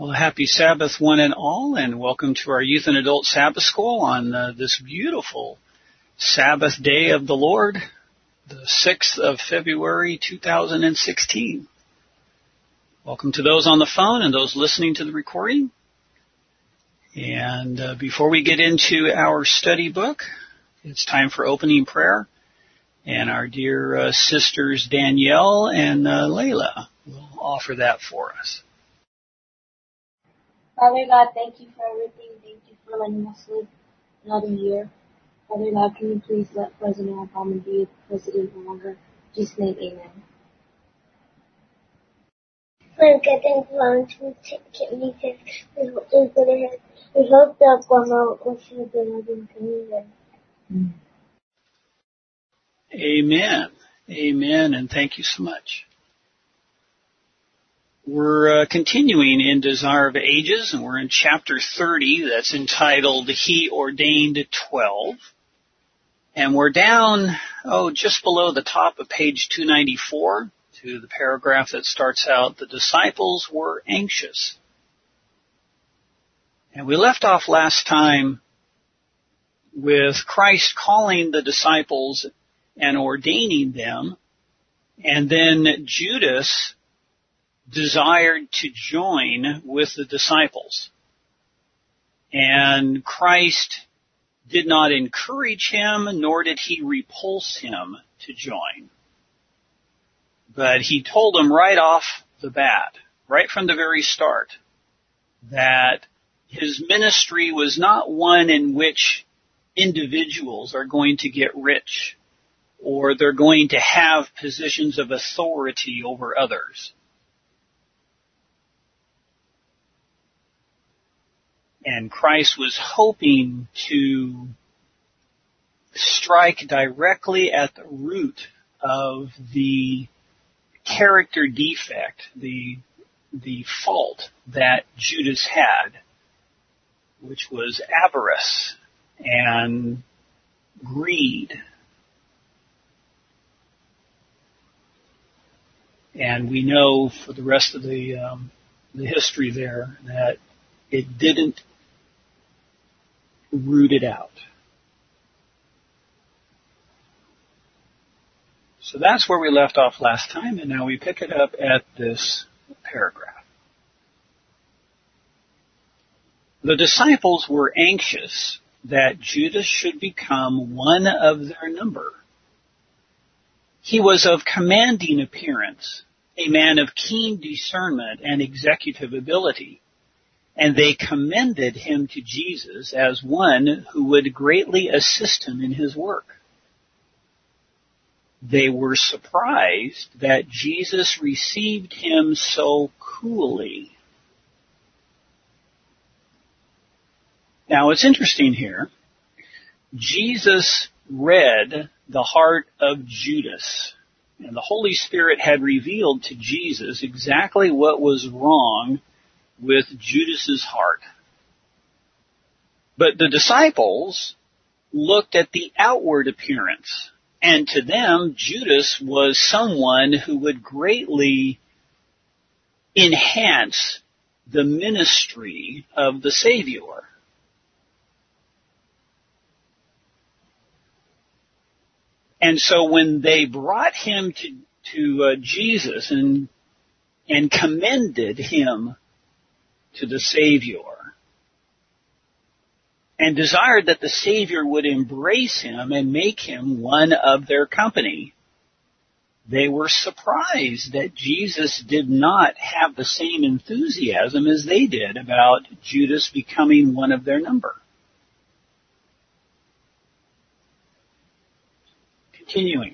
Well, happy Sabbath, one and all, and welcome to our Youth and Adult Sabbath School on this beautiful Sabbath day of the Lord, the 6th of February, 2016. Welcome to those on the phone and those listening to the recording. And before we get into our study book, it's time for opening prayer. And our dear sisters Danielle and Layla will offer that for us. Father God, thank you for everything. Thank you for letting us live another year. Father God, can you please let President Obama be president no longer? In Jesus' name, amen. Father God, thank you for allowing me we hope that Obama will see the communion. Amen. Amen, and thank you so much. We're continuing in Desire of Ages, and we're in chapter 30 that's entitled He Ordained 12. And we're down, just below the top of page 294 to the paragraph that starts out, the disciples were anxious. And we left off last time with Christ calling the disciples and ordaining them, and then Judas desired to join with the disciples. And Christ did not encourage him, nor did he repulse him to join. But he told him right off the bat, right from the very start, that his ministry was not one in which individuals are going to get rich or they're going to have positions of authority over others. And Christ was hoping to strike directly at the root of the character defect, the fault that Judas had, which was avarice and greed. And we know for the rest of the history there that it didn't root it out. So that's where we left off last time, and now we pick it up at this paragraph. The disciples were anxious that Judas should become one of their number. He was of commanding appearance, a man of keen discernment and executive ability, and they commended him to Jesus as one who would greatly assist him in his work. They were surprised that Jesus received him so coolly. Now, it's interesting here. Jesus read the heart of Judas, and the Holy Spirit had revealed to Jesus exactly what was wrong with Judas's heart. But the disciples looked at the outward appearance, and to them, Judas was someone who would greatly enhance the ministry of the Savior. And so when they brought him to Jesus and commended him to the Savior and desired that the Savior would embrace him and make him one of their company, they were surprised that Jesus did not have the same enthusiasm as they did about Judas becoming one of their number. Continuing.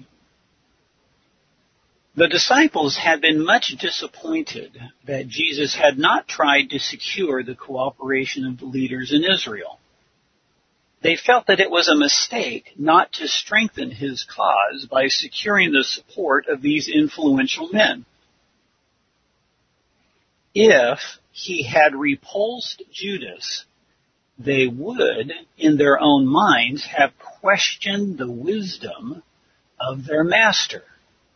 The disciples had been much disappointed that Jesus had not tried to secure the cooperation of the leaders in Israel. They felt that it was a mistake not to strengthen his cause by securing the support of these influential men. If he had repulsed Judas, they would, in their own minds, have questioned the wisdom of their master.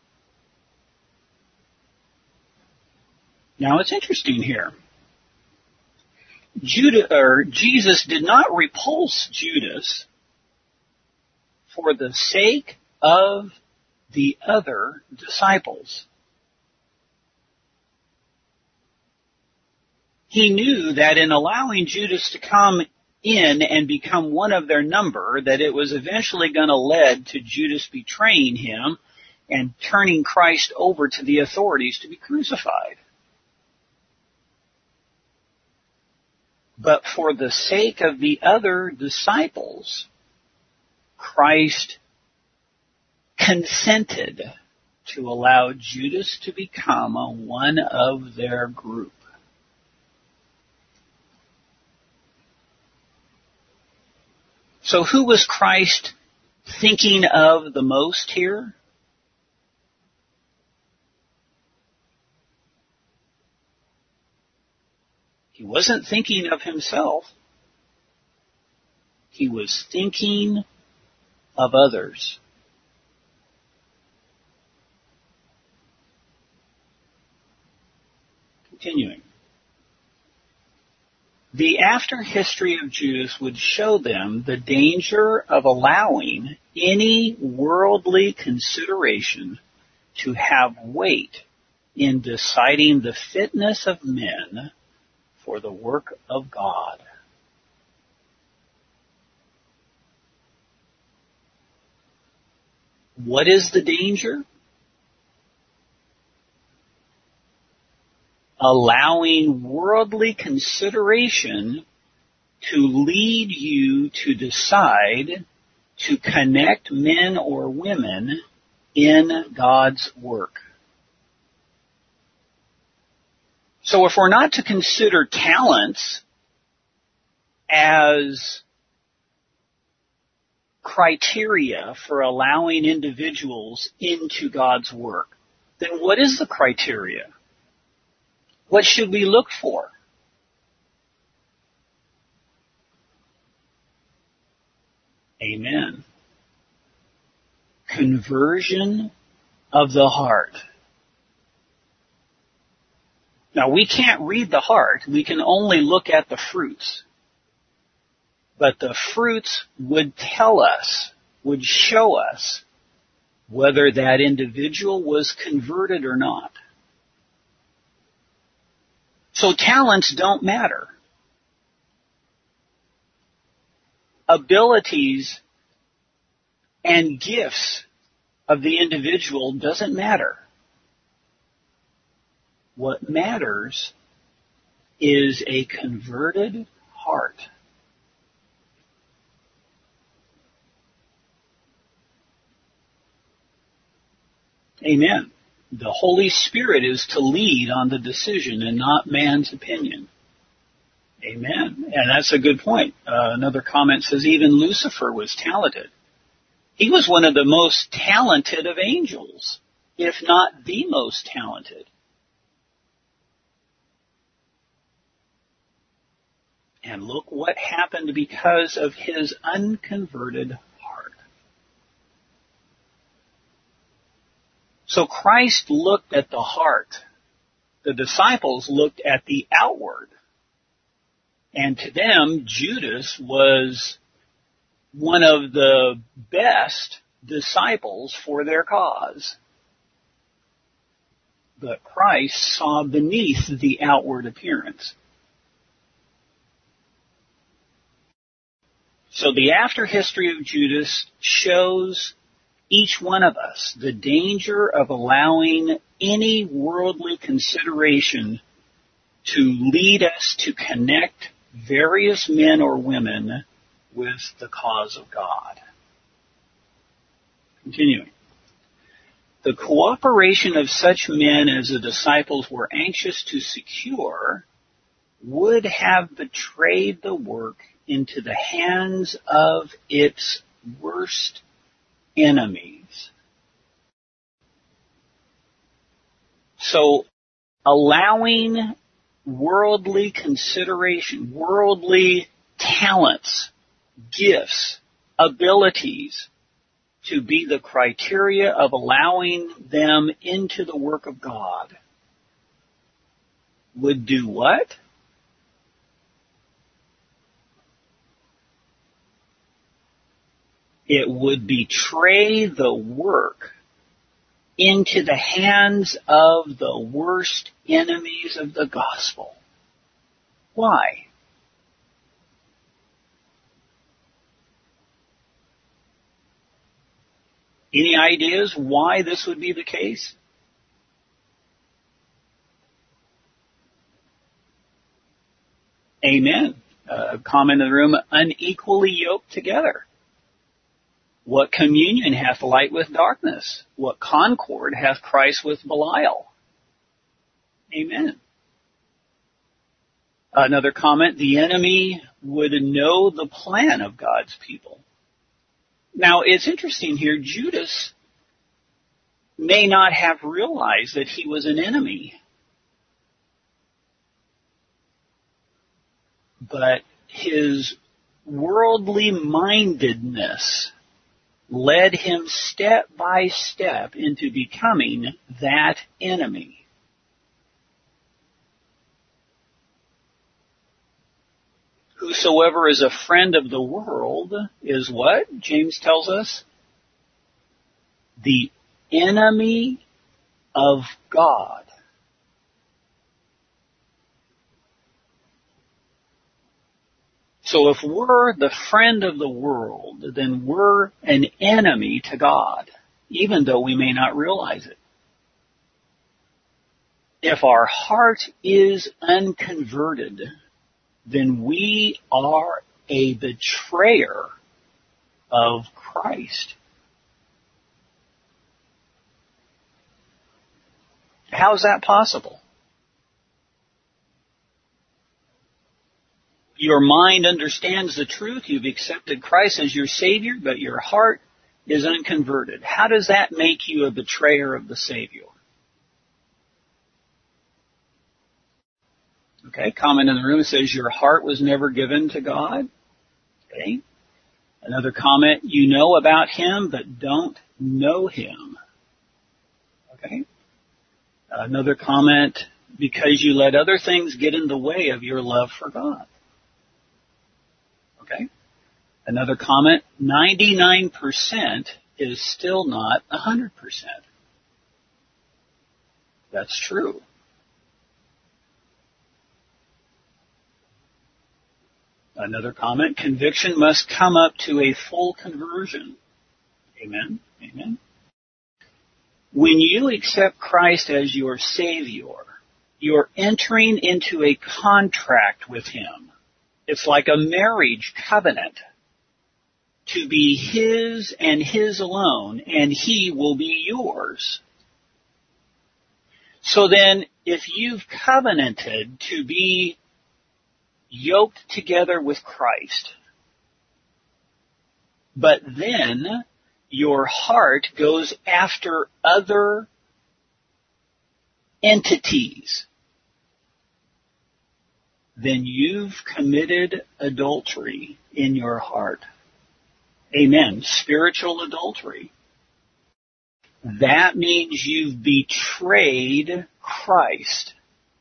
Now, it's interesting here. Jesus did not repulse Judas for the sake of the other disciples. He knew that in allowing Judas to come in and become one of their number, that it was eventually going to lead to Judas betraying him and turning Christ over to the authorities to be crucified. But for the sake of the other disciples, Christ consented to allow Judas to become one of their group. So who was Christ thinking of the most here? He wasn't thinking of himself. He was thinking of others. Continuing. The after history of Judas would show them the danger of allowing any worldly consideration to have weight in deciding the fitness of men for the work of God. What is the danger? Allowing worldly consideration to lead you to decide to connect men or women in God's work. So if we're not to consider talents as criteria for allowing individuals into God's work, then what is the criteria? What should we look for? Amen. Conversion of the heart. Now, we can't read the heart. We can only look at the fruits. But the fruits would tell us, would show us whether that individual was converted or not. So talents don't matter. Abilities and gifts of the individual doesn't matter. What matters is a converted heart. Amen. The Holy Spirit is to lead on the decision and not man's opinion. Amen. And that's a good point. Another comment says even Lucifer was talented. He was one of the most talented of angels, if not the most talented. And look what happened because of his unconverted heart. So Christ looked at the heart. The disciples looked at the outward. And to them, Judas was one of the best disciples for their cause. But Christ saw beneath the outward appearance. So the after history of Judas shows each one of us the danger of allowing any worldly consideration to lead us to connect various men or women with the cause of God. Continuing. The cooperation of such men as the disciples were anxious to secure would have betrayed the work into the hands of its worst enemies. So, allowing worldly consideration, worldly talents, gifts, abilities to be the criteria of allowing them into the work of God would do what? it would betray the work into the hands of the worst enemies of the gospel. Why? Any ideas why this would be the case? Amen. Comment in the room, unequally yoked together. What communion hath light with darkness? What concord hath Christ with Belial? Amen. Another comment, the enemy would know the plan of God's people. Now, it's interesting here, Judas may not have realized that he was an enemy. But his worldly mindedness led him step by step into becoming that enemy. Whosoever is a friend of the world is what? James tells us? The enemy of God. So if we're the friend of the world, then we're an enemy to God, even though we may not realize it. If our heart is unconverted, then we are a betrayer of Christ. How is that possible? Your mind understands the truth. You've accepted Christ as your Savior, but your heart is unconverted. How does that make you a betrayer of the Savior? Okay, comment in the room says your heart was never given to God. Okay. Another comment, you know about Him, but don't know Him. Okay. Another comment, because you let other things get in the way of your love for God. Okay. Another comment, 99% is still not 100%. That's true. Another comment, conviction must come up to a full conversion. Amen. Amen. When you accept Christ as your Savior, you're entering into a contract with Him. It's like a marriage covenant to be His and His alone, and He will be yours. So then, if you've covenanted to be yoked together with Christ, but then your heart goes after other entities, then you've committed adultery in your heart. Amen. Spiritual adultery. That means you've betrayed Christ.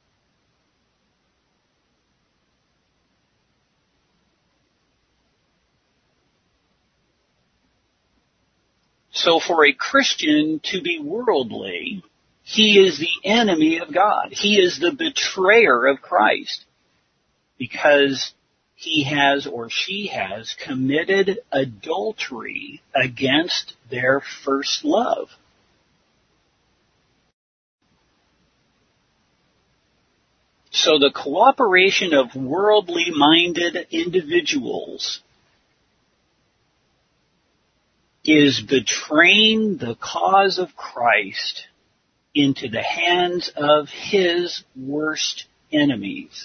So for a Christian to be worldly, he is the enemy of God. He is the betrayer of Christ because he has or she has committed adultery against their first love. So the cooperation of worldly-minded individuals is betraying the cause of Christ into the hands of His worst enemies.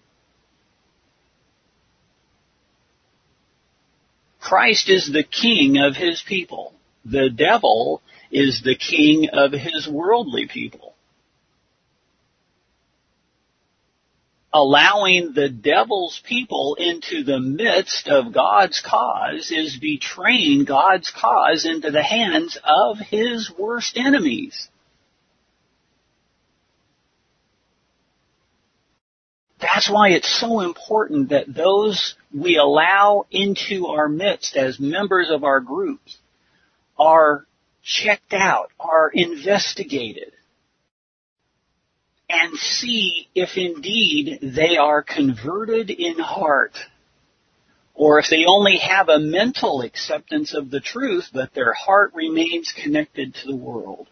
Christ is the king of His people. The devil is the king of his worldly people. Allowing the devil's people into the midst of God's cause is betraying God's cause into the hands of His worst enemies. That's why it's so important that those we allow into our midst as members of our groups are checked out, are investigated, and see if indeed they are converted in heart, or if they only have a mental acceptance of the truth, but their heart remains connected to the world.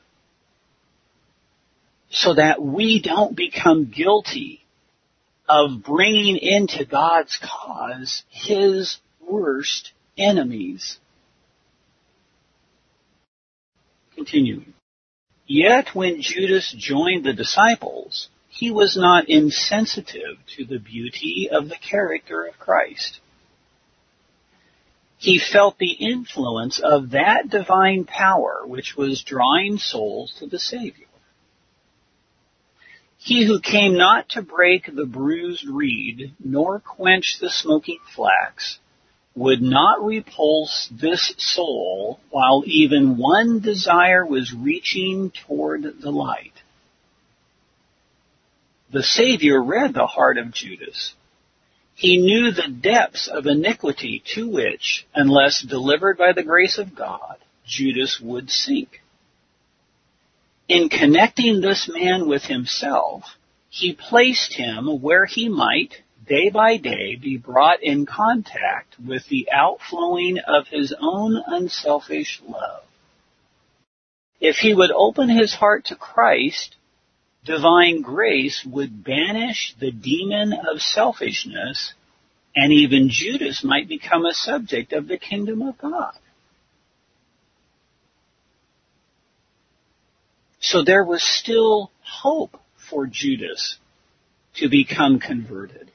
So that we don't become guilty of bringing into God's cause His worst enemies. Continuing. Yet when Judas joined the disciples, he was not insensitive to the beauty of the character of Christ. He felt the influence of that divine power which was drawing souls to the Savior. He who came not to break the bruised reed, nor quench the smoking flax, would not repulse this soul while even one desire was reaching toward the light. The Savior read the heart of Judas. He knew the depths of iniquity to which, unless delivered by the grace of God, Judas would sink. In connecting this man with himself, he placed him where he might, day by day, be brought in contact with the outflowing of his own unselfish love. If he would open his heart to Christ, divine grace would banish the demon of selfishness, and even Judas might become a subject of the kingdom of God. So there was still hope for Judas to become converted.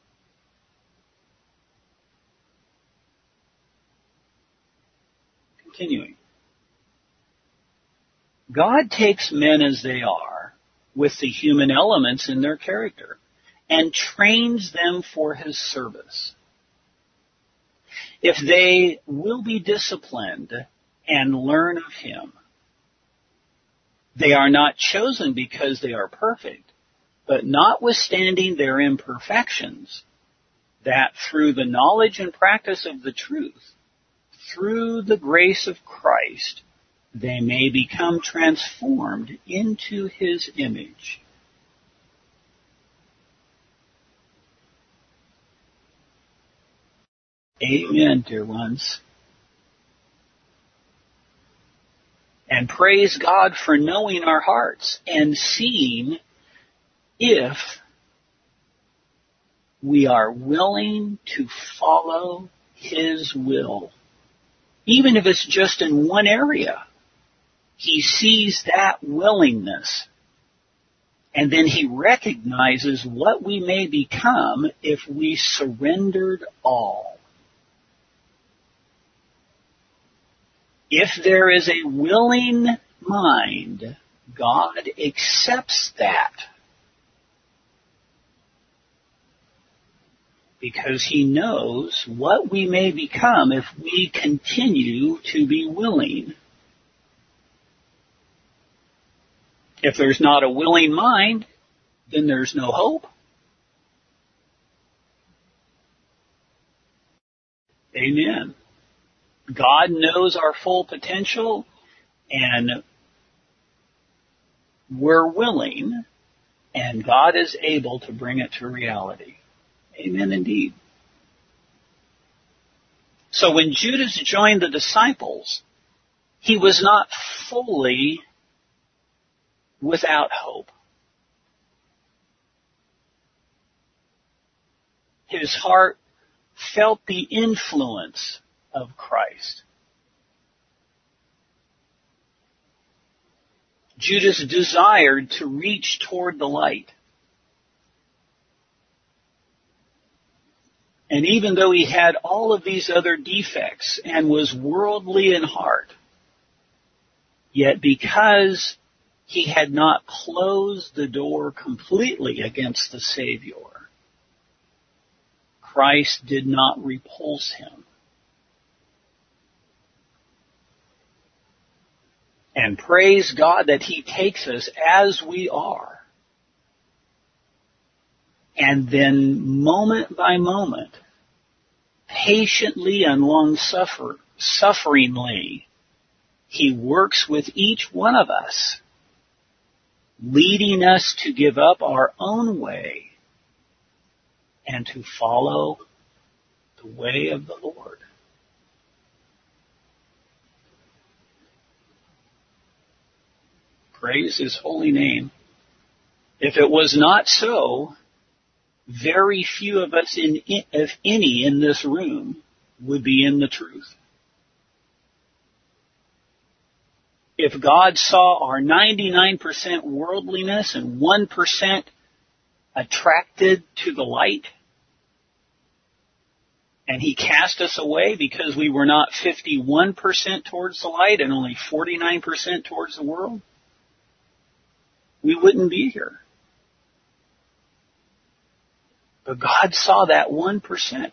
Continuing. God takes men as they are, with the human elements in their character, and trains them for His service. If they will be disciplined and learn of Him, they are not chosen because they are perfect, but notwithstanding their imperfections, that through the knowledge and practice of the truth, through the grace of Christ, they may become transformed into His image. Amen, dear ones. And praise God for knowing our hearts and seeing if we are willing to follow His will. Even if it's just in one area, He sees that willingness. And then He recognizes what we may become if we surrendered all. If there is a willing mind, God accepts that. Because He knows what we may become if we continue to be willing. If there's not a willing mind, then there's no hope. Amen. God knows our full potential, and we're willing, and God is able to bring it to reality. Amen indeed. So when Judas joined the disciples, he was not fully without hope. His heart felt the influence of Christ. Judas desired to reach toward the light. And even though he had all of these other defects and was worldly in heart, yet because he had not closed the door completely against the Savior, Christ did not repulse him. And praise God that He takes us as we are. And then moment by moment, patiently and long-sufferingly, He works with each one of us, leading us to give up our own way and to follow the way of the Lord. Praise His holy name. If it was not so, very few of us, if any, in this room would be in the truth. If God saw our 99% worldliness and 1% attracted to the light, and He cast us away because we were not 51% towards the light and only 49% towards the world, we wouldn't be here. But God saw that 1%.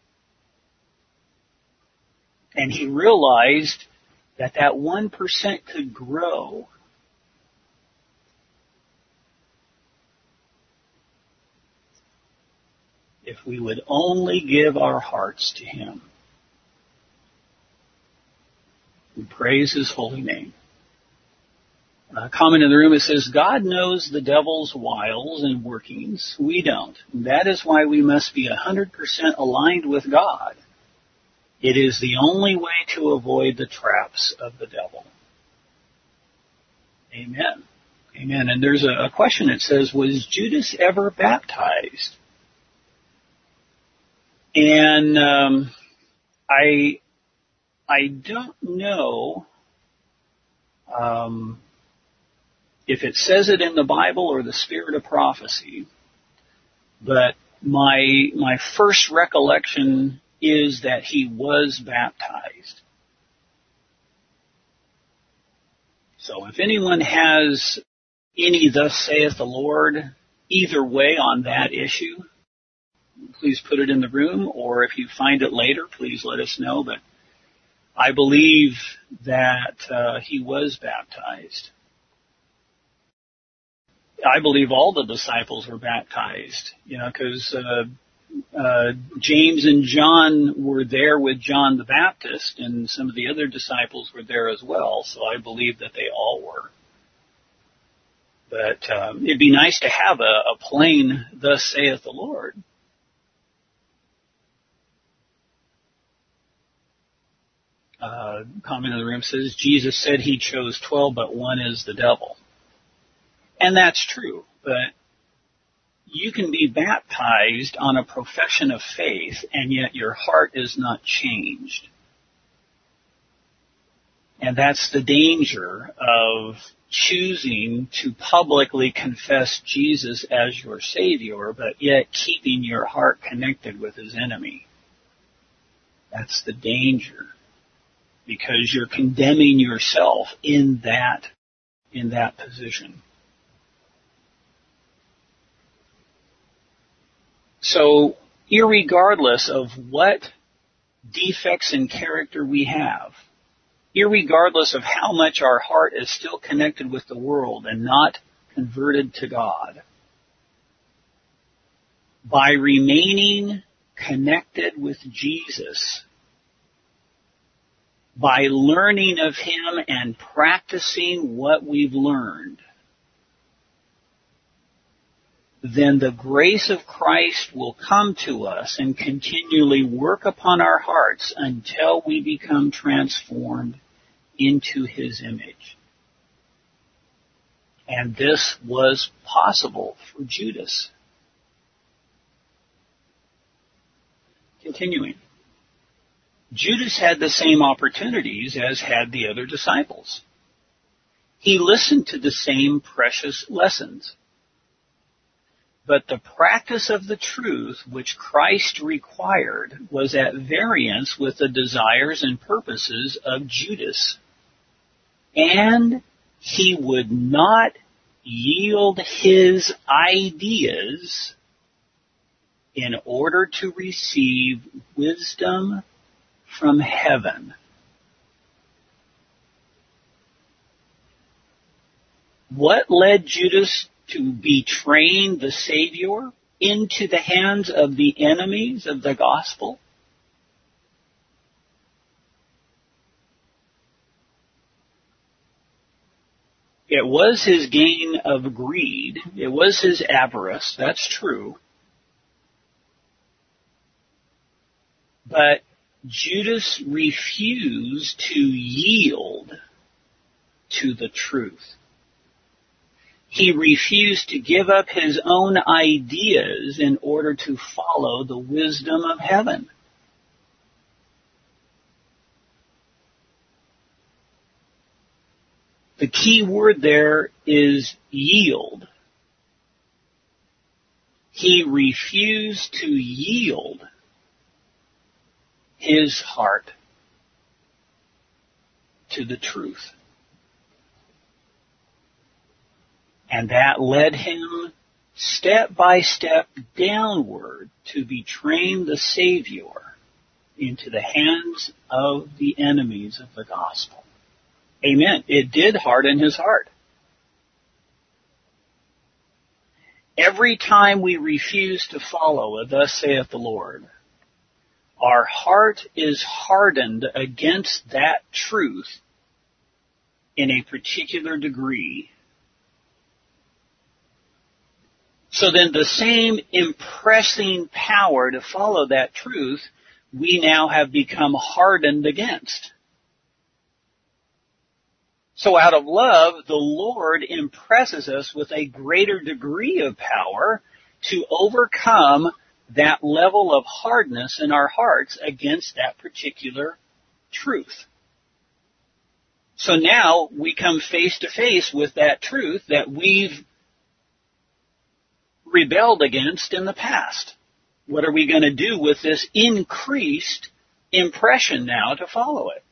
And He realized that 1% could grow. If we would only give our hearts to Him. We praise His holy name. A comment in the room, it says, God knows the devil's wiles and workings. We don't. That is why we must be 100% aligned with God. It is the only way to avoid the traps of the devil. Amen. Amen. And there's a question that says, was Judas ever baptized? And I don't know if it says it in the Bible or the Spirit of Prophecy, but my first recollection is that he was baptized. So if anyone has any thus saith the Lord either way on that issue, please put it in the room, or if you find it later, please let us know. But I believe that he was baptized. I believe all the disciples were baptized, because James and John were there with John the Baptist, and some of the other disciples were there as well, so I believe that they all were. But it'd be nice to have a plain, thus saith the Lord. Comment in the room says, Jesus said He chose 12, but one is the devil. And that's true, but you can be baptized on a profession of faith, and yet your heart is not changed. And that's the danger of choosing to publicly confess Jesus as your Savior, but yet keeping your heart connected with His enemy. That's the danger, because you're condemning yourself in that position. So, irregardless of what defects in character we have, irregardless of how much our heart is still connected with the world and not converted to God, by remaining connected with Jesus, by learning of Him and practicing what we've learned, then the grace of Christ will come to us and continually work upon our hearts until we become transformed into His image. And this was possible for Judas. Continuing. Judas had the same opportunities as had the other disciples. He listened to the same precious lessons. But the practice of the truth which Christ required was at variance with the desires and purposes of Judas. And he would not yield his ideas in order to receive wisdom from heaven. What led Judas to betraying the Savior into the hands of the enemies of the gospel? It was his gain of greed. It was his avarice. That's true. But Judas refused to yield to the truth. He refused to give up his own ideas in order to follow the wisdom of heaven. The key word there is yield. He refused to yield his heart to the truth. And that led him step by step downward to betraying the Savior into the hands of the enemies of the gospel. Amen. It did harden his heart. Every time we refuse to follow, thus saith the Lord, our heart is hardened against that truth in a particular degree. So then the same impressing power to follow that truth, we now have become hardened against. So out of love, the Lord impresses us with a greater degree of power to overcome that level of hardness in our hearts against that particular truth. So now we come face to face with that truth that we've rebelled against in the past. What are we going to do with this increased impression now to follow it?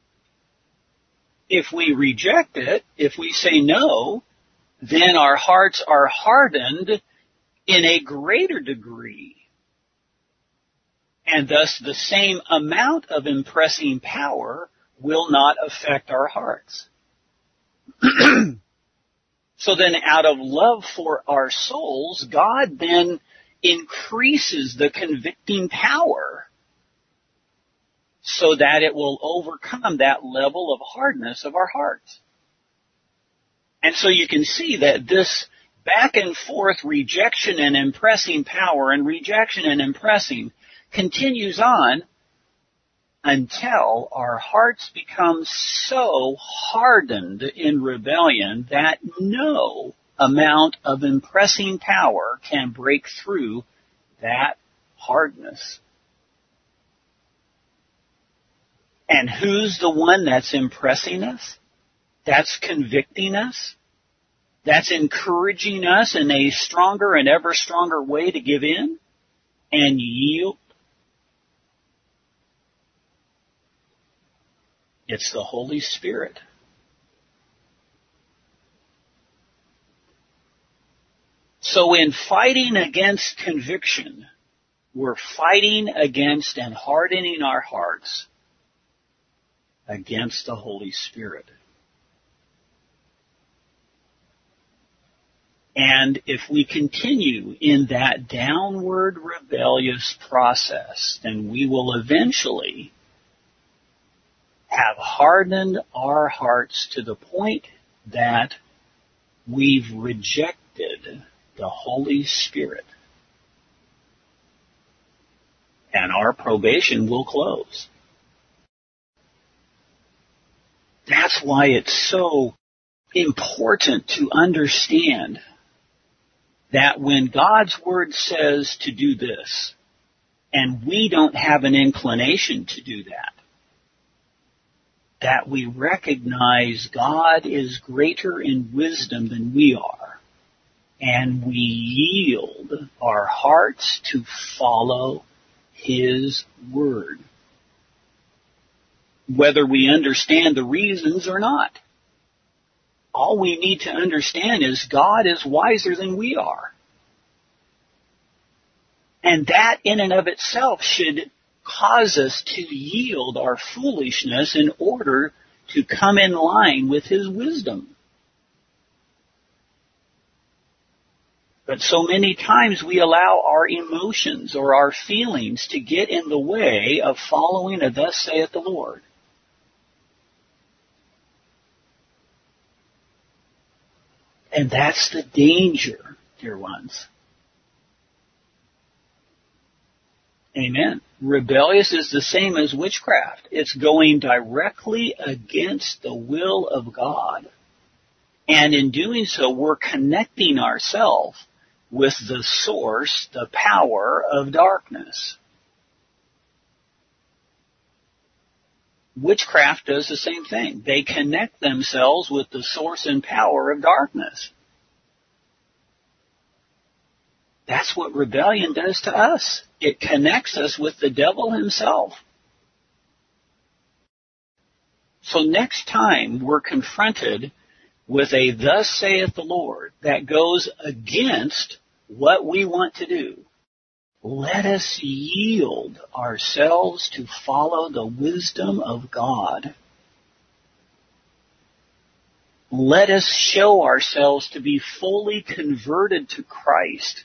If we reject it, if we say no, then our hearts are hardened in a greater degree. And thus the same amount of impressing power will not affect our hearts. So then out of love for our souls, God then increases the convicting power so that it will overcome that level of hardness of our hearts. And so you can see that this back and forth rejection and impressing power and rejection and impressing continues on until our hearts become so hardened in rebellion that no amount of impressing power can break through that hardness. And who's the one that's impressing us? That's convicting us? That's encouraging us in a stronger and ever stronger way to give in and yield? It's the Holy Spirit. So in fighting against conviction, we're fighting against and hardening our hearts against the Holy Spirit. And if we continue in that downward rebellious process, then we will eventually have hardened our hearts to the point that we've rejected the Holy Spirit. And our probation will close. That's why it's so important to understand that when God's Word says to do this, and we don't have an inclination to do that we recognize God is greater in wisdom than we are, and we yield our hearts to follow His Word, whether we understand the reasons or not. All we need to understand is God is wiser than we are. And that in and of itself should cause us to yield our foolishness in order to come in line with His wisdom. But so many times we allow our emotions or our feelings to get in the way of following a thus saith the Lord. And that's the danger, dear ones. Amen. Rebellious is the same as witchcraft. It's going directly against the will of God. And in doing so, we're connecting ourselves with the source, the power of darkness. Witchcraft does the same thing. They connect themselves with the source and power of darkness. That's what rebellion does to us. It connects us with the devil himself. So next time we're confronted with a thus saith the Lord that goes against what we want to do, let us yield ourselves to follow the wisdom of God. Let us show ourselves to be fully converted to Christ.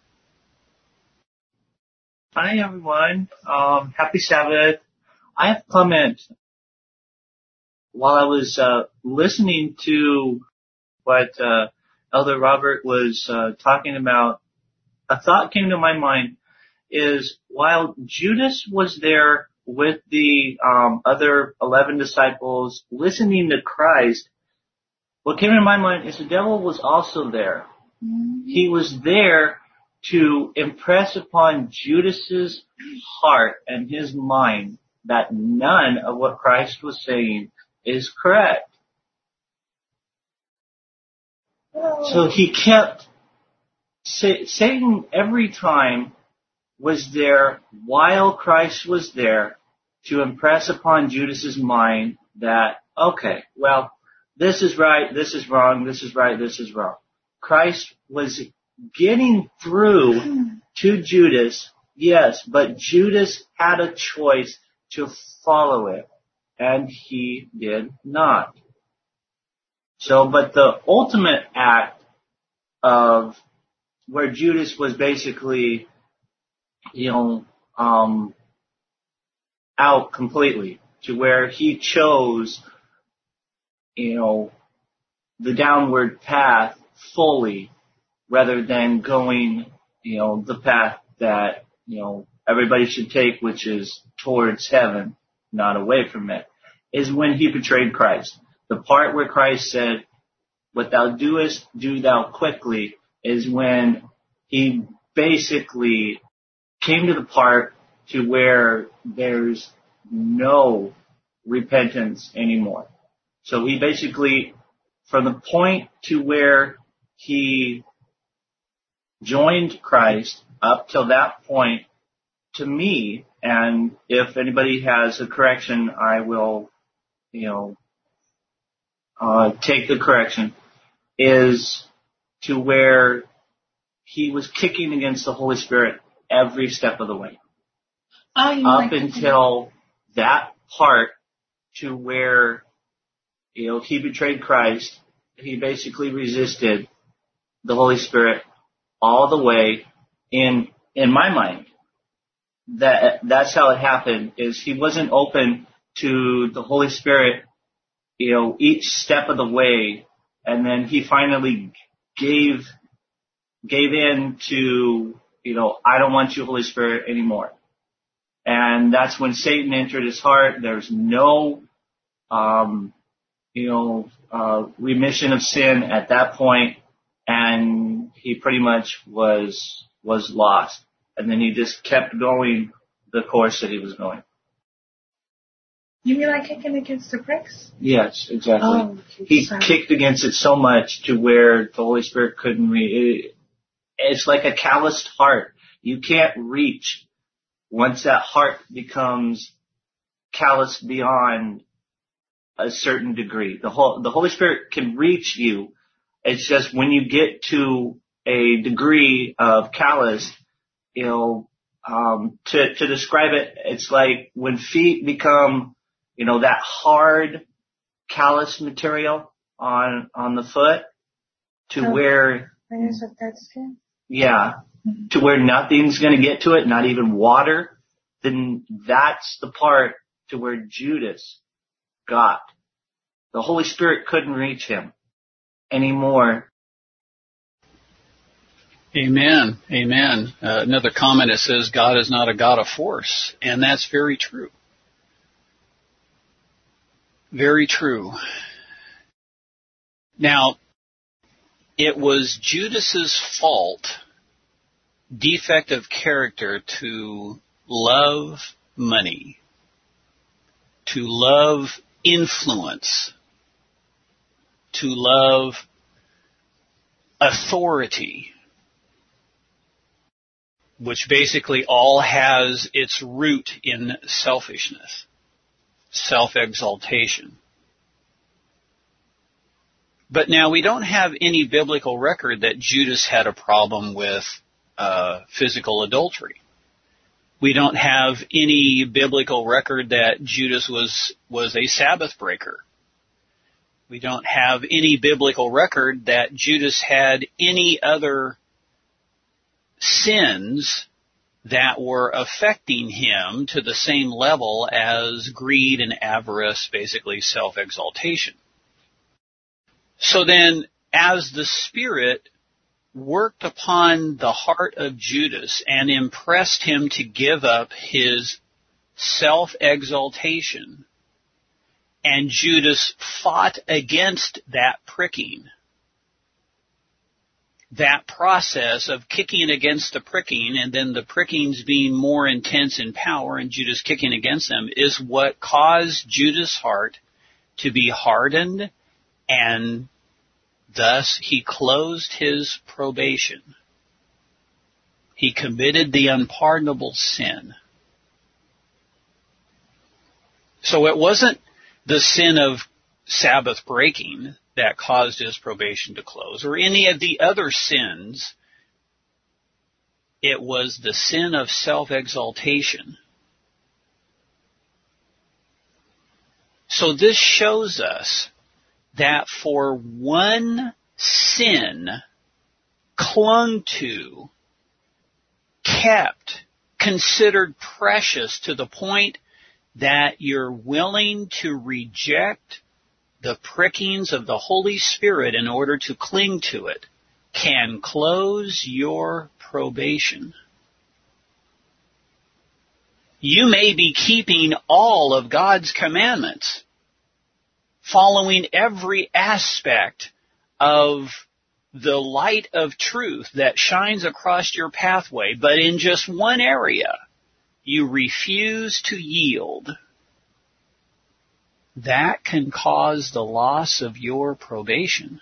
Hi everyone. Happy Sabbath. I have a comment. While I was listening to what Elder Robert was talking about, a thought came to my mind is while Judas was there with the other 11 disciples listening to Christ, what came to my mind is the devil was also there. Mm-hmm. He was there to impress upon Judas's heart and his mind that none of what Christ was saying is correct. So he kept, Satan every time was there while Christ was there to impress upon Judas's mind that, okay, well, this is right, this is wrong, this is right, this is wrong. Christ was getting through to Judas, yes, but Judas had a choice to follow it, and he did not. So, but the ultimate act of where Judas was basically, out completely to where he chose, the downward path fully rather than going, the path that, everybody should take, which is towards heaven, not away from it, is when he betrayed Christ. The part where Christ said, what thou doest, do thou quickly, is when he basically came to the part to where there's no repentance anymore. So he basically, from the point to where he joined Christ up till that point, to me, and if anybody has a correction, I will, take the correction, is to where he was kicking against the Holy Spirit every step of the way. Up until that part to where, he betrayed Christ, he basically resisted the Holy Spirit all the way in my mind. That's how it happened, is he wasn't open to the Holy Spirit, each step of the way, and then he finally gave in to, I don't want you, Holy Spirit, anymore. And that's when Satan entered his heart. There's no, remission of sin at that point, and he pretty much was lost. And then he just kept going the course that he was going. You mean like kicking against the pricks? Yes, exactly. Oh, he kicked against it so much to where the Holy Spirit couldn't it's like a calloused heart. You can't reach once that heart becomes calloused beyond a certain degree. The Holy Spirit can reach you. It's just when you get to a degree of callous, to describe it, it's like when feet become, that hard, callous material on the foot to where. When it's a dead skin? Yeah. To where nothing's going to get to it, not even water, then that's the part to where Judas got. The Holy Spirit couldn't reach him anymore. Amen. Amen. Another comment that says God is not a God of force, and that's very true. Very true. Now, it was Judas's fault, defect of character, to love money, to love influence, to love authority, which basically all has its root in selfishness, self-exaltation. But now we don't have any biblical record that Judas had a problem with physical adultery. We don't have any biblical record that Judas was a Sabbath breaker. We don't have any biblical record that Judas had any other sins that were affecting him to the same level as greed and avarice, basically self-exaltation. So then, as the Spirit worked upon the heart of Judas and impressed him to give up his self-exaltation, and Judas fought against that pricking, that process of kicking against the pricking and then the prickings being more intense in power and Judas kicking against them, is what caused Judas' heart to be hardened, and thus he closed his probation. He committed the unpardonable sin. So it wasn't the sin of Sabbath breaking that caused his probation to close, or any of the other sins. It was the sin of self-exaltation. So this shows us that for one sin clung to, kept, considered precious to the point that you're willing to reject the prickings of the Holy Spirit in order to cling to it, can close your probation. You may be keeping all of God's commandments, following every aspect of the light of truth that shines across your pathway, but in just one area, you refuse to yield. That can cause the loss of your probation.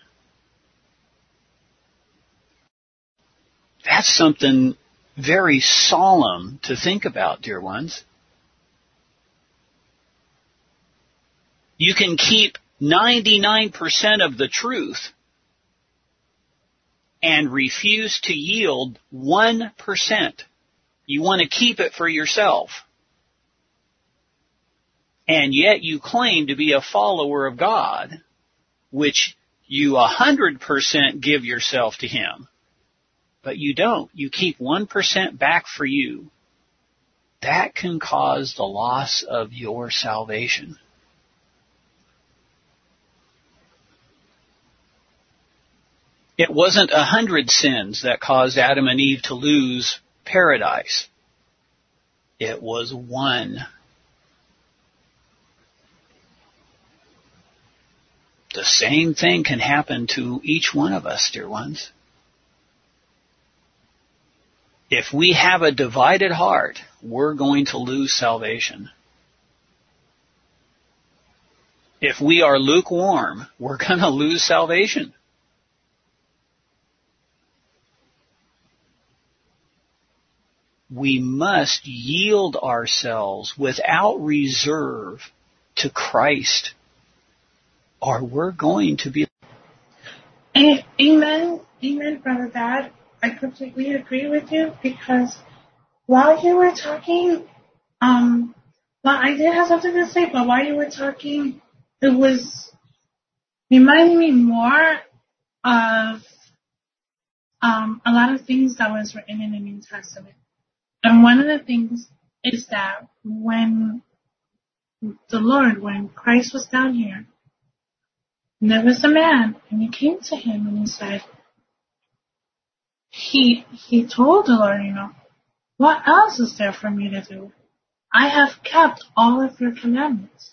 That's something very solemn to think about, dear ones. You can keep 99% of the truth and refuse to yield 1%. You want to keep it for yourself. And yet you claim to be a follower of God, which you 100% give yourself to Him. But you don't. You keep 1% back for you. That can cause the loss of your salvation. It wasn't 100 sins that caused Adam and Eve to lose paradise. It was one. The same thing can happen to each one of us, dear ones. If we have a divided heart, we're going to lose salvation. If we are lukewarm, we're going to lose salvation. We must yield ourselves without reserve to Christ, or we're going to be... Amen. Amen, Brother Dad. I completely agree with you, because while you were talking, well, I did have something to say, but while you were talking, it was reminding me more of a lot of things that was written in the New Testament. And one of the things is that when Christ was down here, and there was a man, and he came to him and he said, he told the Lord, what else is there for me to do? I have kept all of your commandments.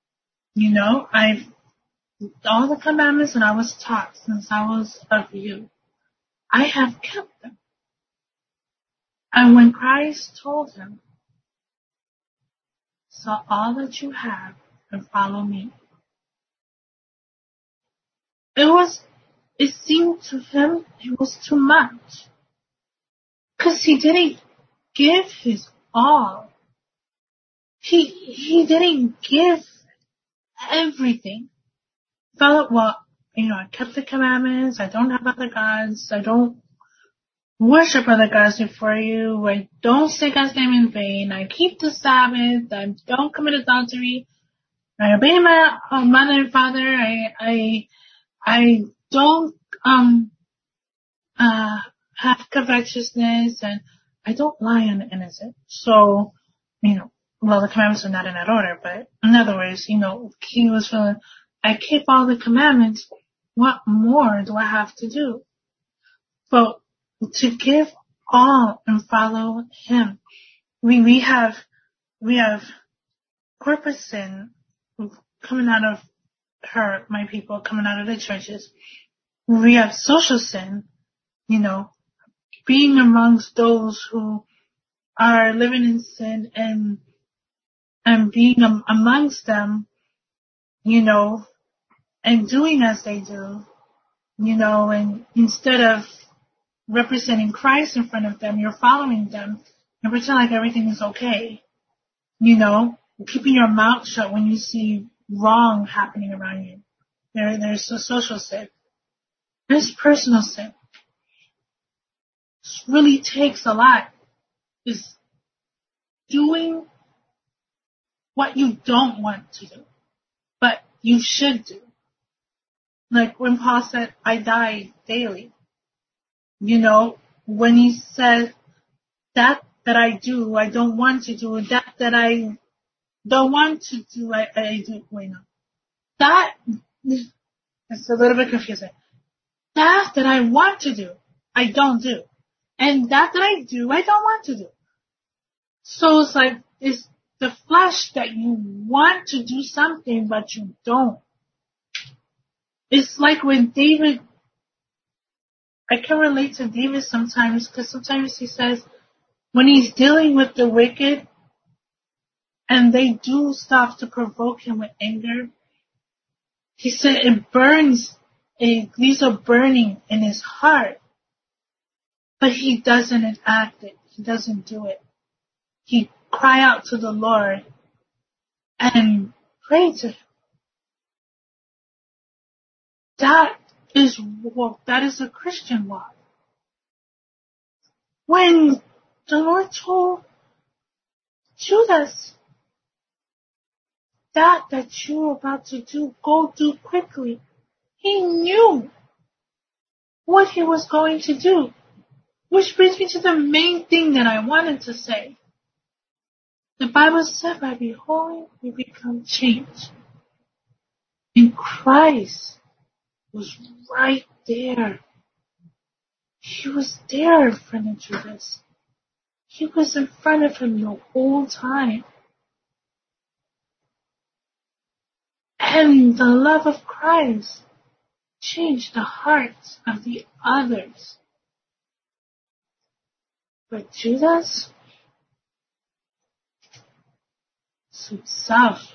All the commandments that I was taught since I was of you, I have kept them. And when Christ told him, sell all that you have and follow me, it seemed to him it was too much. Because he didn't give his all. He didn't give everything. Felt, I kept the commandments, I don't have other gods, I don't worship other gods before you, I don't say God's name in vain, I keep the Sabbath, I don't commit adultery, I obey my mother and father, I don't have covetousness, and I don't lie on the innocent. So, the commandments are not in that order, but in other words, he was feeling, I keep all the commandments, what more do I have to do? But to give all and follow him, we have corporate sin coming out of my people, coming out of the churches. We have social sin, being amongst those who are living in sin and being amongst them, and doing as they do, and instead of representing Christ in front of them, you're following them and pretend like everything is okay. Keeping your mouth shut when you see wrong happening around you. There's a social sin. There's personal sin. This really takes a lot. It's doing what you don't want to do, but you should do. Like when Paul said, I die daily. When he said that I do, I don't want to do, that I don't want to do, I do. Wait, no. That, it's a little bit confusing. That I want to do, I don't do. And that I do, I don't want to do. So it's like, it's the flesh that you want to do something, but you don't. It's like when David, I can relate to David sometimes, because sometimes he says, when he's dealing with the wicked, and they do stuff to provoke him with anger, he said it leaves a burning in his heart, but he doesn't enact it. He doesn't do it. He cry out to the Lord and pray to him. That is a Christian walk. When the Lord told Judas, that you're about to do, go do quickly, he knew what he was going to do. Which brings me to the main thing that I wanted to say. The Bible said, by beholding, we become changed. And Christ was right there. He was there in front of Judas. He was in front of him the whole time. And the love of Christ changed the hearts of the others. But Judas, himself,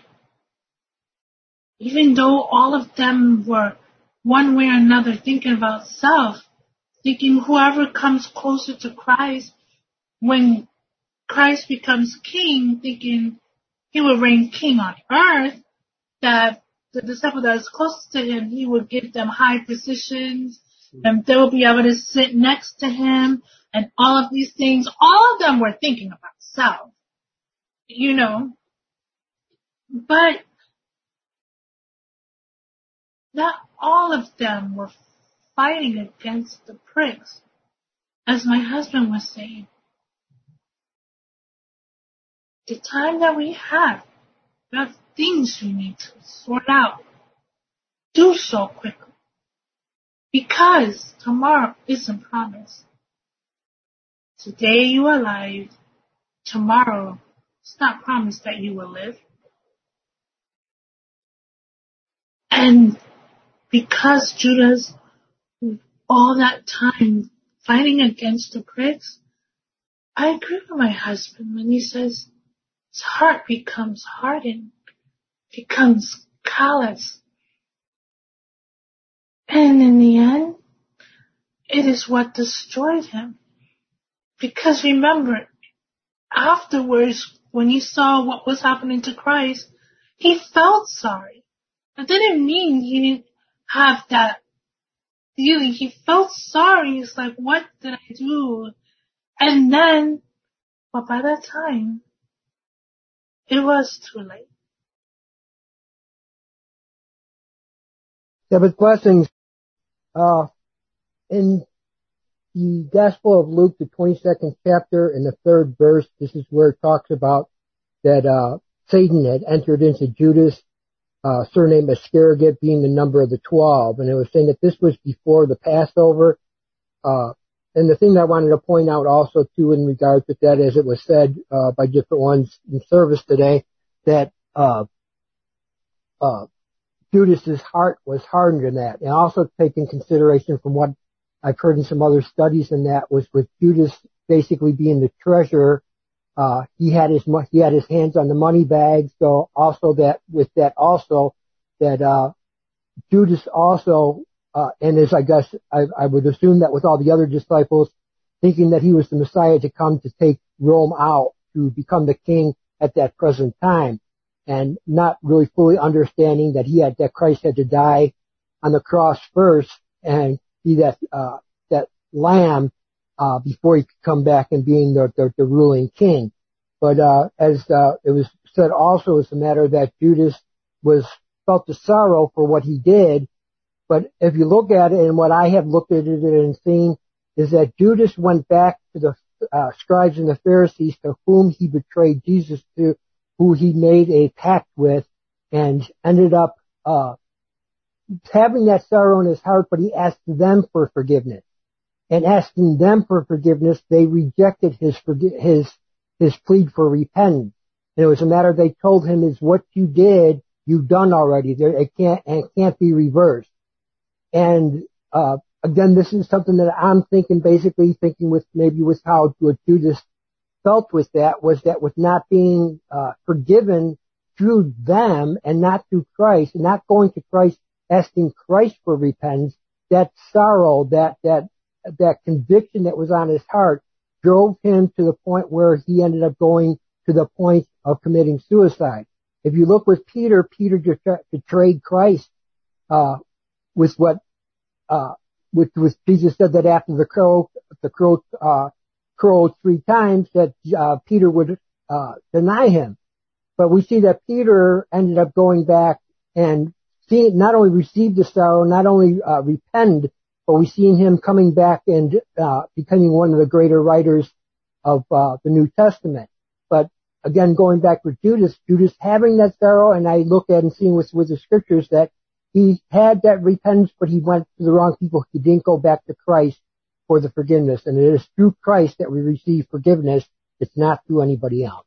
even though all of them were one way or another thinking about self, thinking whoever comes closer to Christ, when Christ becomes king, thinking he will reign king on earth, that the disciple that is closest to him, he will give them high positions, and they will be able to sit next to him, and all of these things. All of them were thinking about self, but not all of them were fighting against the pricks. as my husband was saying, the time that we have things we need to sort out. Do so quickly. Because tomorrow isn't promised. Today you are alive. Tomorrow it's not promised that you will live. And because Judas, all that time fighting against the pricks, I agree with my husband when he says his heart becomes hardened, becomes callous. And in the end, it is what destroyed him. Because remember, afterwards, when he saw what was happening to Christ, he felt sorry. That didn't mean he didn't have that feeling. He felt sorry. He's like, what did I do? And then, but by that time, it was too late. Sabbath blessings. In the Gospel of Luke, the 22nd chapter and the 3rd verse, this is where it talks about that Satan had entered into Judas, surnamed Iscariot, being the number of the 12. And it was saying that this was before the Passover. And the thing that I wanted to point out also, too, in regards to that, as it was said by different ones in service today, that Judas's heart was hardened in that. And also take in consideration from what I've heard in some other studies in that was with Judas basically being the treasurer, he had his hands on the money bags. So also that with that also that Judas also and as I guess I would assume that with all the other disciples thinking that he was the Messiah to come to take Rome out to become the king at that present time, and not really fully understanding that Christ had to die on the cross first and be that lamb before he could come back and being the ruling king. But as it was said also, it's a matter that Judas felt the sorrow for what he did. But if you look at it, and what I have looked at it and seen, is that Judas went back to the scribes and the Pharisees to whom he betrayed Jesus to, who he made a pact with, and ended up having that sorrow in his heart, but he asked them for forgiveness. And asking them for forgiveness, they rejected his plea for repentance. And it was a matter they told him is what you did, you've done already. It can't be reversed. And again, this is something that I'm thinking with how what Judas felt with that was that with not being forgiven through them and not through Christ, and not going to Christ, asking Christ for repentance, that sorrow, that conviction that was on his heart drove him to the point where he ended up going to the point of committing suicide. If you look with Peter betrayed Christ, with what, with Jesus said that after the crow crowed 3 times that, Peter would, deny him. But we see that Peter ended up going back and not only received the sorrow, not only, repented, but we've seen him coming back and, becoming one of the greater writers of, the New Testament. But again, going back with Judas having that sorrow, and I look at and seeing with the scriptures that he had that repentance, but he went to the wrong people. He didn't go back to Christ for the forgiveness. And it is through Christ that we receive forgiveness. It's not through anybody else.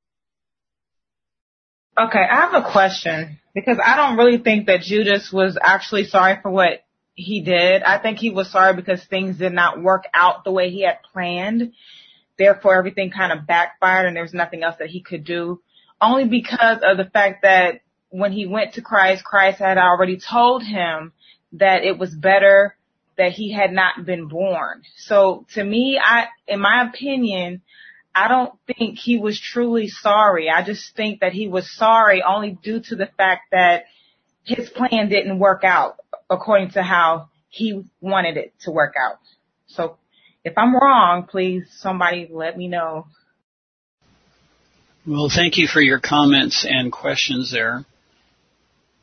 Okay, I have a question, because I don't really think that Judas was actually sorry for what he did. I think he was sorry because things did not work out the way he had planned. Therefore, everything kind of backfired and there was nothing else that he could do. Only because of the fact that when he went to Christ, Christ had already told him that it was better that he had not been born. So to me, in my opinion, I don't think he was truly sorry. I just think that he was sorry only due to the fact that his plan didn't work out according to how he wanted it to work out. So if I'm wrong, please somebody let me know. Well, thank you for your comments and questions there.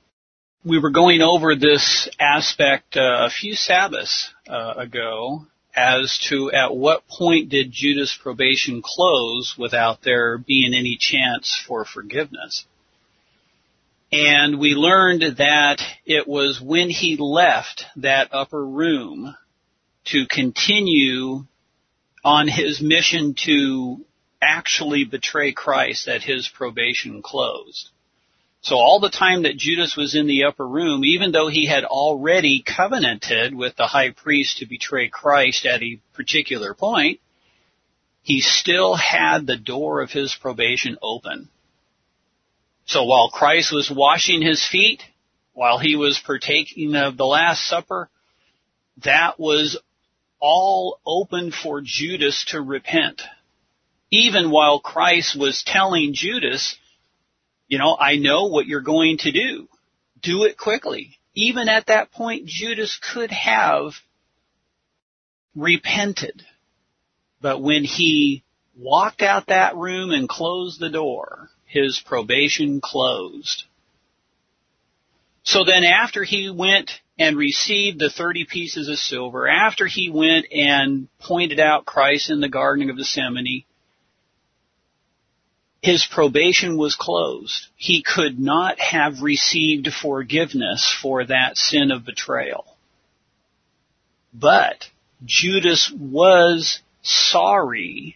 We were going over this aspect a few Sabbaths ago as to at what point did Judas' probation close without there being any chance for forgiveness. And we learned that it was when he left that upper room to continue on his mission to actually betray Christ that his probation closed. So all the time that Judas was in the upper room, even though he had already covenanted with the high priest to betray Christ at a particular point, he still had the door of his probation open. So while Christ was washing his feet, while he was partaking of the Last Supper, that was all open for Judas to repent. Even while Christ was telling Judas, I know what you're going to do. Do it quickly. Even at that point, Judas could have repented. But when he walked out that room and closed the door, his probation closed. So then after he went and received the 30 pieces of silver, after he went and pointed out Christ in the Garden of Gethsemane, his probation was closed. He could not have received forgiveness for that sin of betrayal. But Judas was sorry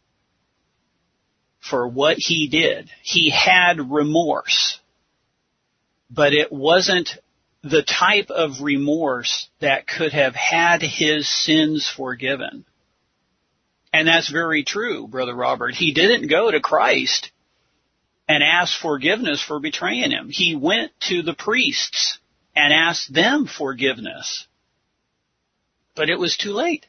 for what he did. He had remorse, but it wasn't the type of remorse that could have had his sins forgiven. And that's very true, Brother Robert. He didn't go to Christ and ask forgiveness for betraying him. He went to the priests and asked them forgiveness. But it was too late.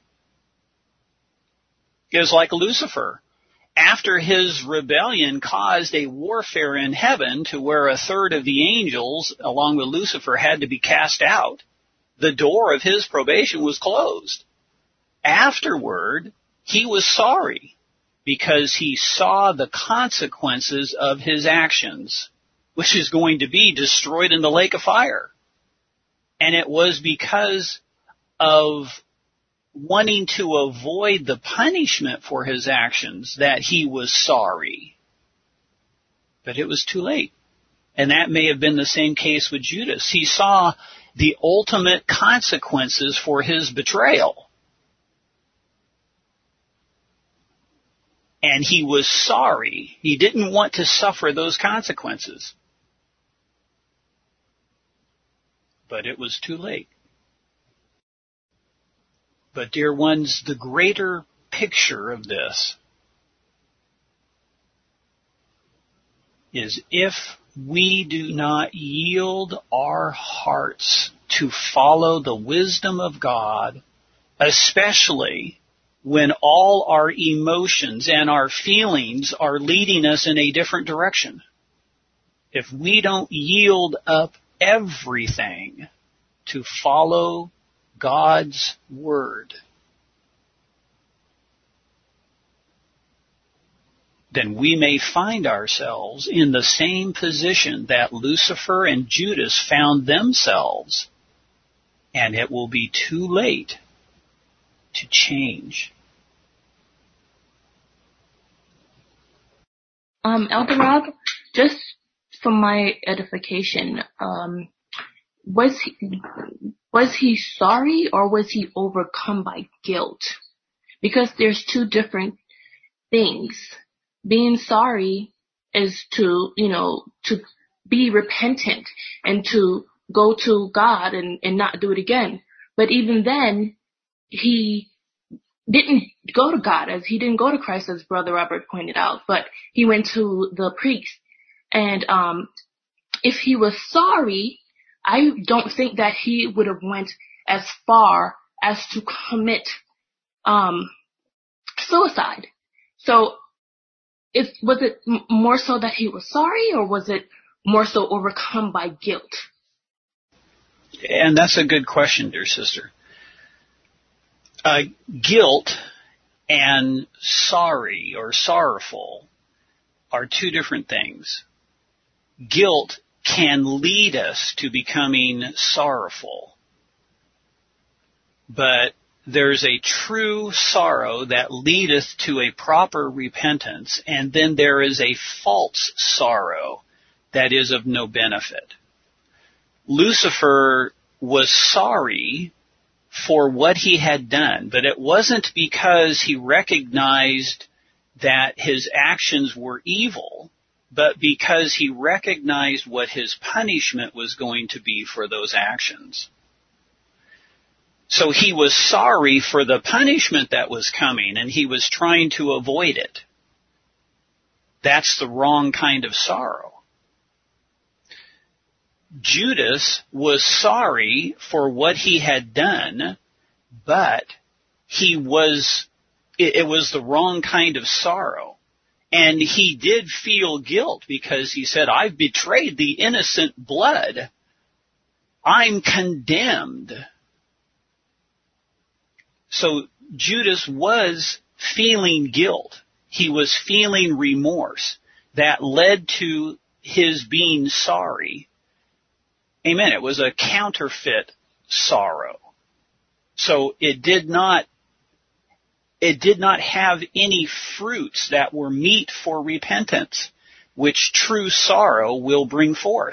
It was like Lucifer. After his rebellion caused a warfare in heaven to where a third of the angels, along with Lucifer, had to be cast out, the door of his probation was closed. Afterward, he was sorry because he saw the consequences of his actions, which is going to be destroyed in the lake of fire. And it was because of wanting to avoid the punishment for his actions that he was sorry. But it was too late. And that may have been the same case with Judas. He saw the ultimate consequences for his betrayal. And he was sorry. He didn't want to suffer those consequences. But it was too late. But, dear ones, the greater picture of this is if we do not yield our hearts to follow the wisdom of God, especially when all our emotions and our feelings are leading us in a different direction. If we don't yield up everything to follow God's Word, then we may find ourselves in the same position that Lucifer and Judas found themselves, and it will be too late to change. Elder Rob, just for my edification, was he sorry or was he overcome by guilt? Because there's two different things. Being sorry is to be repentant and to go to God and not do it again. But even then, he didn't go to God, as he didn't go to Christ, as Brother Robert pointed out, but he went to the priest. And if he was sorry, I don't think that he would have went as far as to commit suicide. So was it more so that he was sorry, or was it more so overcome by guilt? And that's a good question, dear sister. Guilt and sorry or sorrowful are two different things. Guilt can lead us to becoming sorrowful, but there's a true sorrow that leadeth to a proper repentance, and then there is a false sorrow that is of no benefit. Lucifer was sorry for what he had done, but it wasn't because he recognized that his actions were evil, but because he recognized what his punishment was going to be for those actions. So he was sorry for the punishment that was coming, and he was trying to avoid it. That's the wrong kind of sorrow. Judas was sorry for what he had done, but it was the wrong kind of sorrow. And he did feel guilt because he said, I've betrayed the innocent blood. I'm condemned. So Judas was feeling guilt. He was feeling remorse that led to his being sorry. Amen. It was a counterfeit sorrow. So it did not have any fruits that were meet for repentance, which true sorrow will bring forth.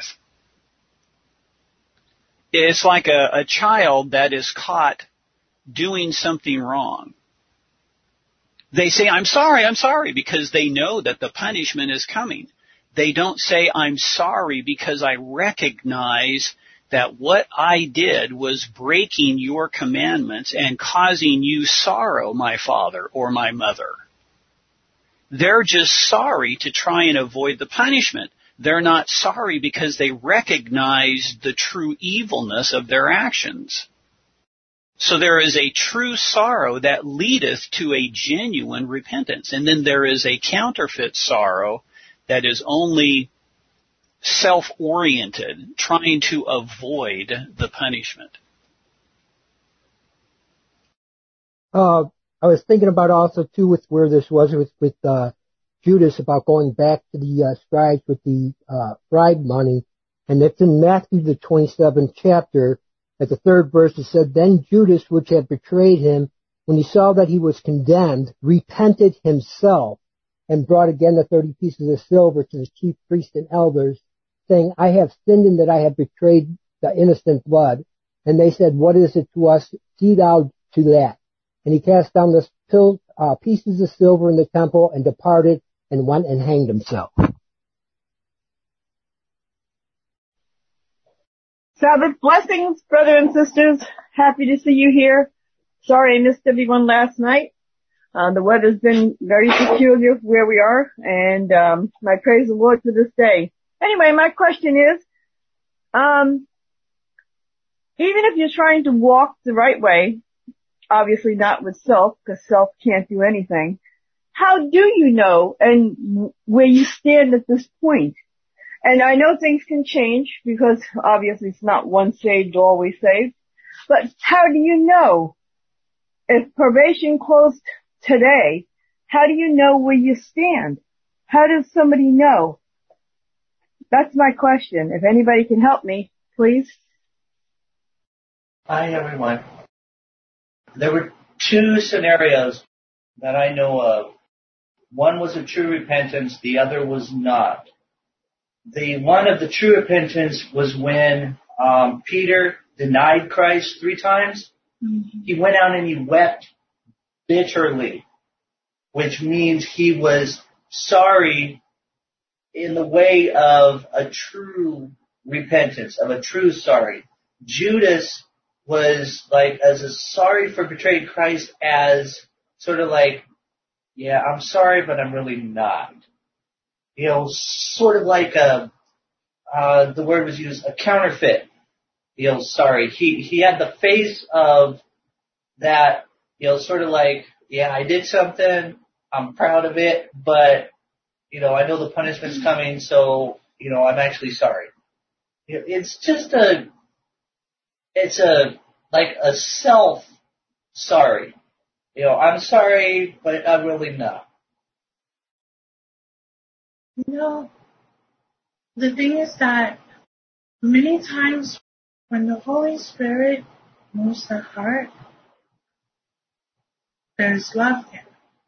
It's like a child that is caught doing something wrong. They say, I'm sorry, because they know that the punishment is coming. They don't say, I'm sorry because I recognize that what I did was breaking your commandments and causing you sorrow, my father or my mother. They're just sorry to try and avoid the punishment. They're not sorry because they recognize the true evilness of their actions. So there is a true sorrow that leadeth to a genuine repentance. And then there is a counterfeit sorrow that is only self-oriented, trying to avoid the punishment. I was thinking about also too with where this was with Judas about going back to the scribes with the bribe money, and it's in Matthew the 27th chapter. At the 3rd verse it said, Then Judas, which had betrayed him, when he saw that he was condemned, repented himself, and brought again the 30 pieces of silver to the chief priests and elders, saying, I have sinned in that I have betrayed the innocent blood. And they said, What is it to us? See thou to that. And he cast down the pieces of silver in the temple and departed and went and hanged himself. Sabbath blessings, brother and sisters. Happy to see you here. Sorry I missed everyone last night. The weather's been very peculiar where we are, and I praise the Lord to this day. Anyway, my question is, even if you're trying to walk the right way, obviously not with self, because self can't do anything, how do you know and where you stand at this point? And I know things can change because obviously it's not once saved, always saved. But how do you know? If probation closed today, how do you know where you stand? How does somebody know? That's my question. If anybody can help me, please. Hi, everyone. There were 2 scenarios that I know of. One was a true repentance, the other was not. The one of the true repentance was when Peter denied Christ 3 times. Mm-hmm. He went out and he wept bitterly, which means he was sorry in the way of a true repentance, of a true sorry. Judas was like as a sorry for betraying Christ as sort of like, yeah, I'm sorry, but I'm really not. You know, sort of like the word was used, a counterfeit. You know, sorry. He had the face of that, you know, sort of like, yeah, I did something, I'm proud of it, but, you know, I know the punishment's coming, so, you know, I'm actually sorry. It's just like a self sorry. You know, I'm sorry, but I'm really not. You know, the thing is that many times when the Holy Spirit moves our heart, there's love there.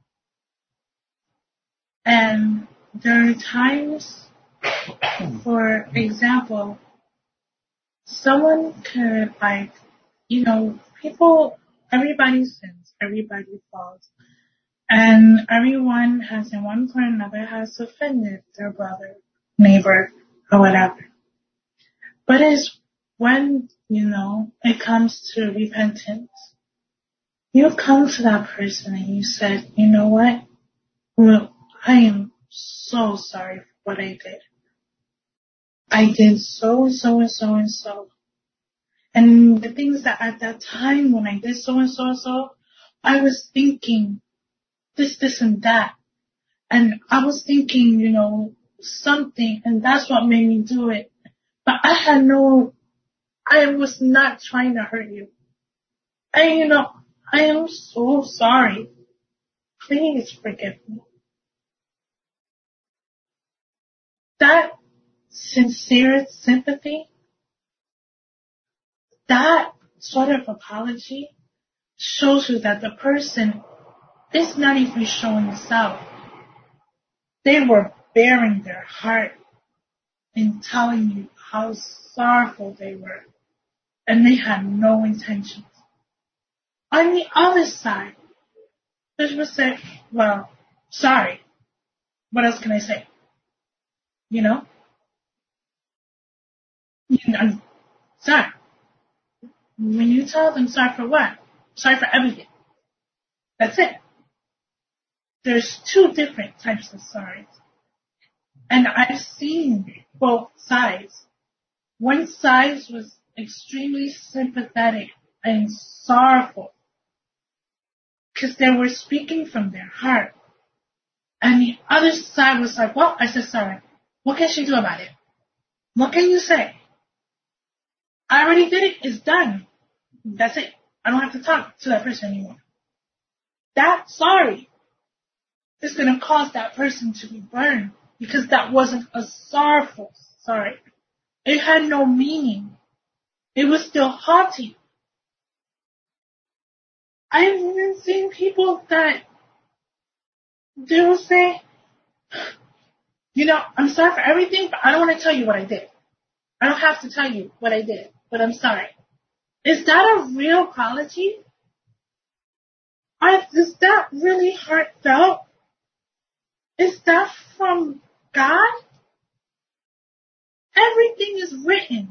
And there are times, for example, someone could, like, people, everybody sins, everybody falls. And everyone has, in one point or another, has offended their brother, neighbor, or whatever. But it's when, it comes to repentance, you come to that person and you said, you know what? Well, I am so sorry for what I did. I did so and so and so and so. And the things that at that time when I did so and so and so, I was thinking this and that. And I was thinking, something, and that's what made me do it. But I was not trying to hurt you. And I am so sorry. Please forgive me. That sincere sympathy, that sort of apology shows you that the person is not even showing itself. They were bearing their heart in telling you how sorrowful they were, and they had no intentions. On the other side, they would say, well, sorry. What else can I say? I'm sorry. When you tell them sorry for what? Sorry for everything. That's it. There's two different types of sorries. And I've seen both sides. One side was extremely sympathetic and sorrowful because they were speaking from their heart. And the other side was like, well, I said sorry. What can she do about it? What can you say? I already did it. It's done. That's it. I don't have to talk to that person anymore. That sorry is going to cause that person to be burned because that wasn't a sorrowful sorry. It had no meaning. It was still haughty. I've even seen people that they will say, I'm sorry for everything, but I don't want to tell you what I did. I don't have to tell you what I did, but I'm sorry. Is that a real apology? Is that really heartfelt? Is that from God? Everything is written.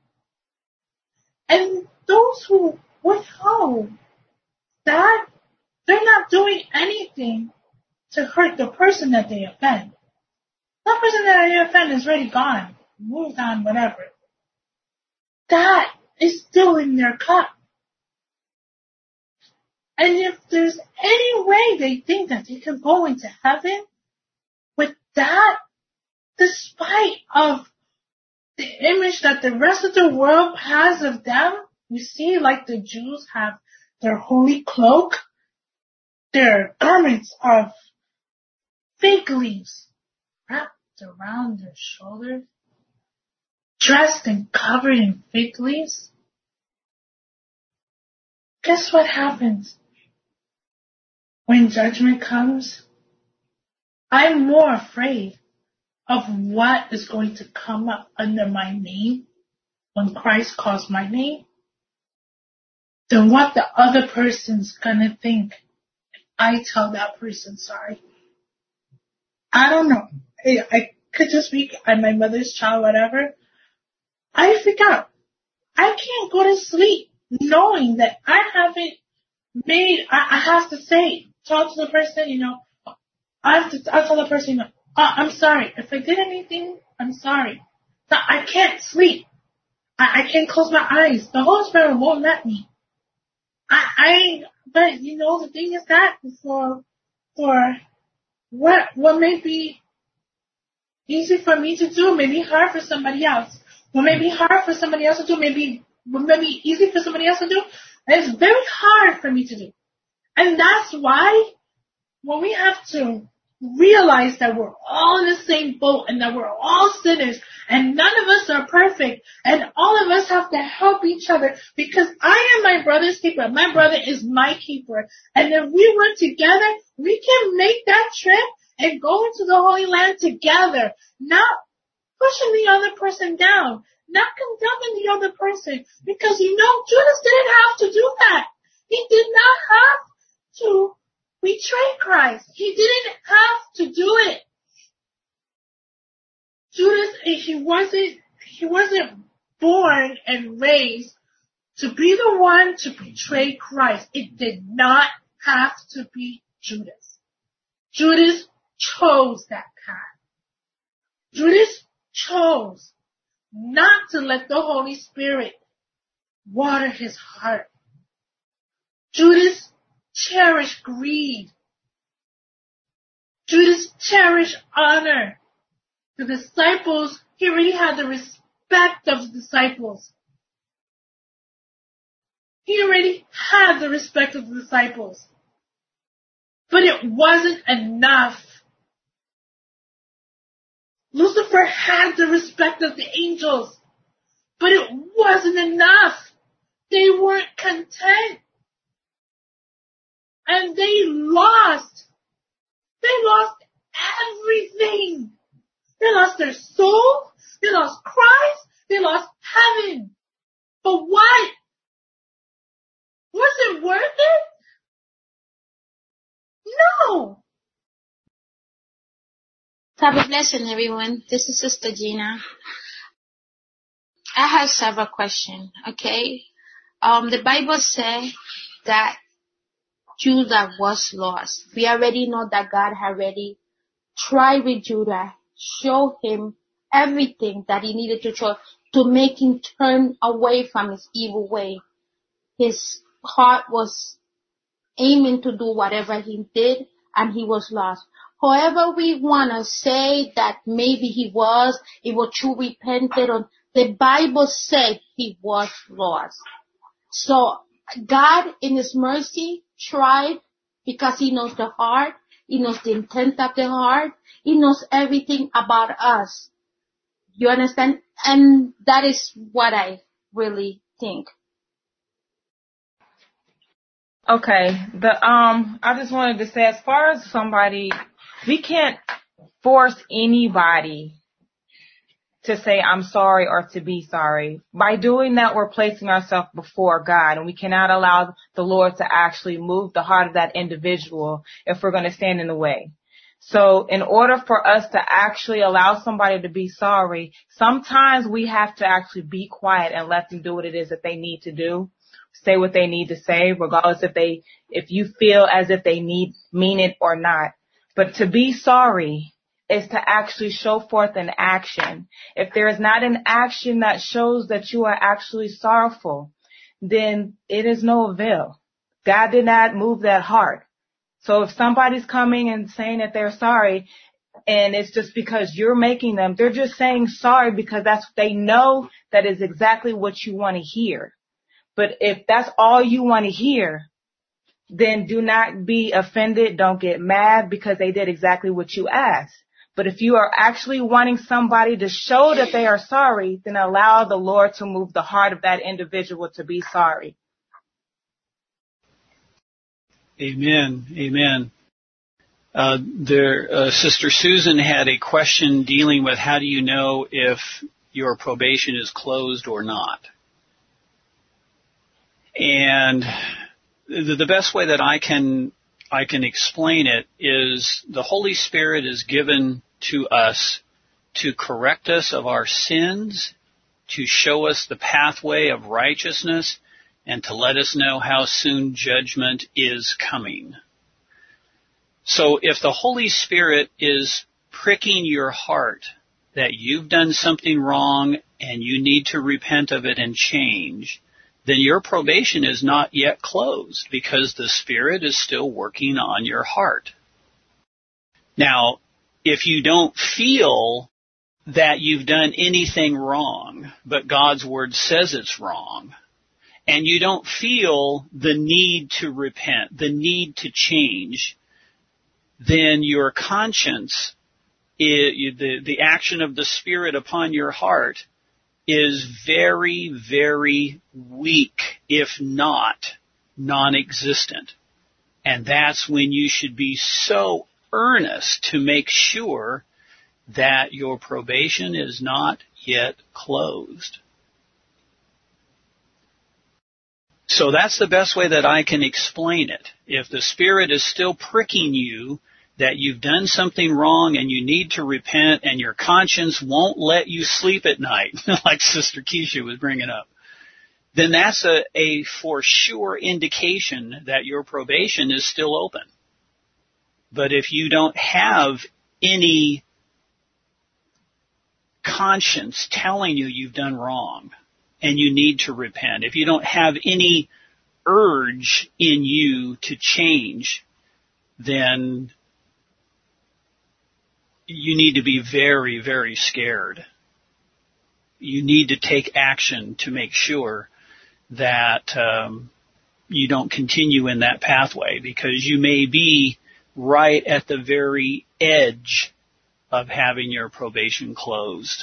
And those who withhold that, they're not doing anything to hurt the person that they offend. That person that they offend is already gone, moved on, whatever. That is still in their cup. And if there's any way they think that they can go into heaven with that, despite of the image that the rest of the world has of them, you see, like the Jews have their holy cloak, their garments of fig leaves wrapped around their shoulders, dressed and covered in fig leaves. Guess what happens? When judgment comes, I'm more afraid of what is going to come up under my name when Christ calls my name than what the other person's gonna think if I tell that person sorry. I don't know. I could just be my mother's child, whatever. I freak out. I can't go to sleep knowing that I haven't I have to say, talk to the person, I'll tell the person, I'm sorry. If I did anything, I'm sorry. No, I can't sleep. I can't close my eyes. The Holy Spirit won't let me. But the thing is that for what may be easy for me to do may be hard for somebody else. What may be hard for somebody else to do what may be easy for somebody else to do, it's very hard for me to do. And that's why when we have to realize that we're all in the same boat and that we're all sinners And none of us are perfect. And all of us have to help each other because I am my brother's keeper. My brother is my keeper. And if we work together, we can make that trip and go into the Holy Land together. Not pushing the other person down. Not condemning the other person. Because Judas didn't have to do that. He did not have to betray Christ. He didn't have to do it. Judas, he wasn't born and raised to be the one to betray Christ. It did not have to be Judas. Judas chose that path. Judas chose not to let the Holy Spirit water his heart. Judas cherished greed. Judas cherished honor. The disciples, he already had the respect of the disciples. He already had the respect of the disciples. But it wasn't enough. Lucifer had the respect of the angels, but it wasn't enough. They weren't content. And they lost. They lost everything. They lost their soul. They lost Christ. They lost heaven. But what? Was it worth it? No. Have a blessing, everyone. This is Sister Gina. I have several questions, okay? The Bible says that Judah was lost. We already know that God had already tried with Judah, show him everything that he needed to show to make him turn away from his evil way. His heart was aiming to do whatever he did, and he was lost. However we want to say that maybe he was true repented, or the Bible said he was lost. So God in his mercy tried because he knows the heart, he knows the intent of the heart, he knows everything about us. You understand? And that is what I really think. Okay. I just wanted to say, as far as somebody, we can't force anybody to say I'm sorry or to be sorry. By doing that, we're placing ourselves before God, and we cannot allow the Lord to actually move the heart of that individual if we're going to stand in the way. So in order for us to actually allow somebody to be sorry, sometimes we have to actually be quiet and let them do what it is that they need to do. Say what they need to say, regardless if you feel as if they mean it or not. But to be sorry is to actually show forth an action. If there is not an action that shows that you are actually sorrowful, then it is no avail. God did not move that heart. So if somebody's coming and saying that they're sorry, and it's just because you're making them, they're just saying sorry because they know that is exactly what you want to hear. But if that's all you want to hear, then do not be offended. Don't get mad because they did exactly what you asked. But if you are actually wanting somebody to show that they are sorry, then allow the Lord to move the heart of that individual to be sorry. Amen. Amen. Sister Susan had a question dealing with how do you know if your probation is closed or not? And the best way that I can explain it is the Holy Spirit is given to us to correct us of our sins, to show us the pathway of righteousness, and to let us know how soon judgment is coming. So if the Holy Spirit is pricking your heart that you've done something wrong and you need to repent of it and change, then your probation is not yet closed because the Spirit is still working on your heart. Now, if you don't feel that you've done anything wrong, but God's Word says it's wrong, and you don't feel the need to repent, the need to change, then your conscience the action of the Spirit upon your heart is very, very weak, if not non-existent. And that's when you should be so earnest to make sure that your probation is not yet closed. So that's the best way that I can explain it. If the Spirit is still pricking you that you've done something wrong and you need to repent and your conscience won't let you sleep at night, like Sister Keisha was bringing up, then that's a for sure indication that your probation is still open. But if you don't have any conscience telling you you've done wrong and you need to repent, if you don't have any urge in you to change, then you need to be very, very scared. You need to take action to make sure that you don't continue in that pathway, because you may be right at the very edge of having your probation closed.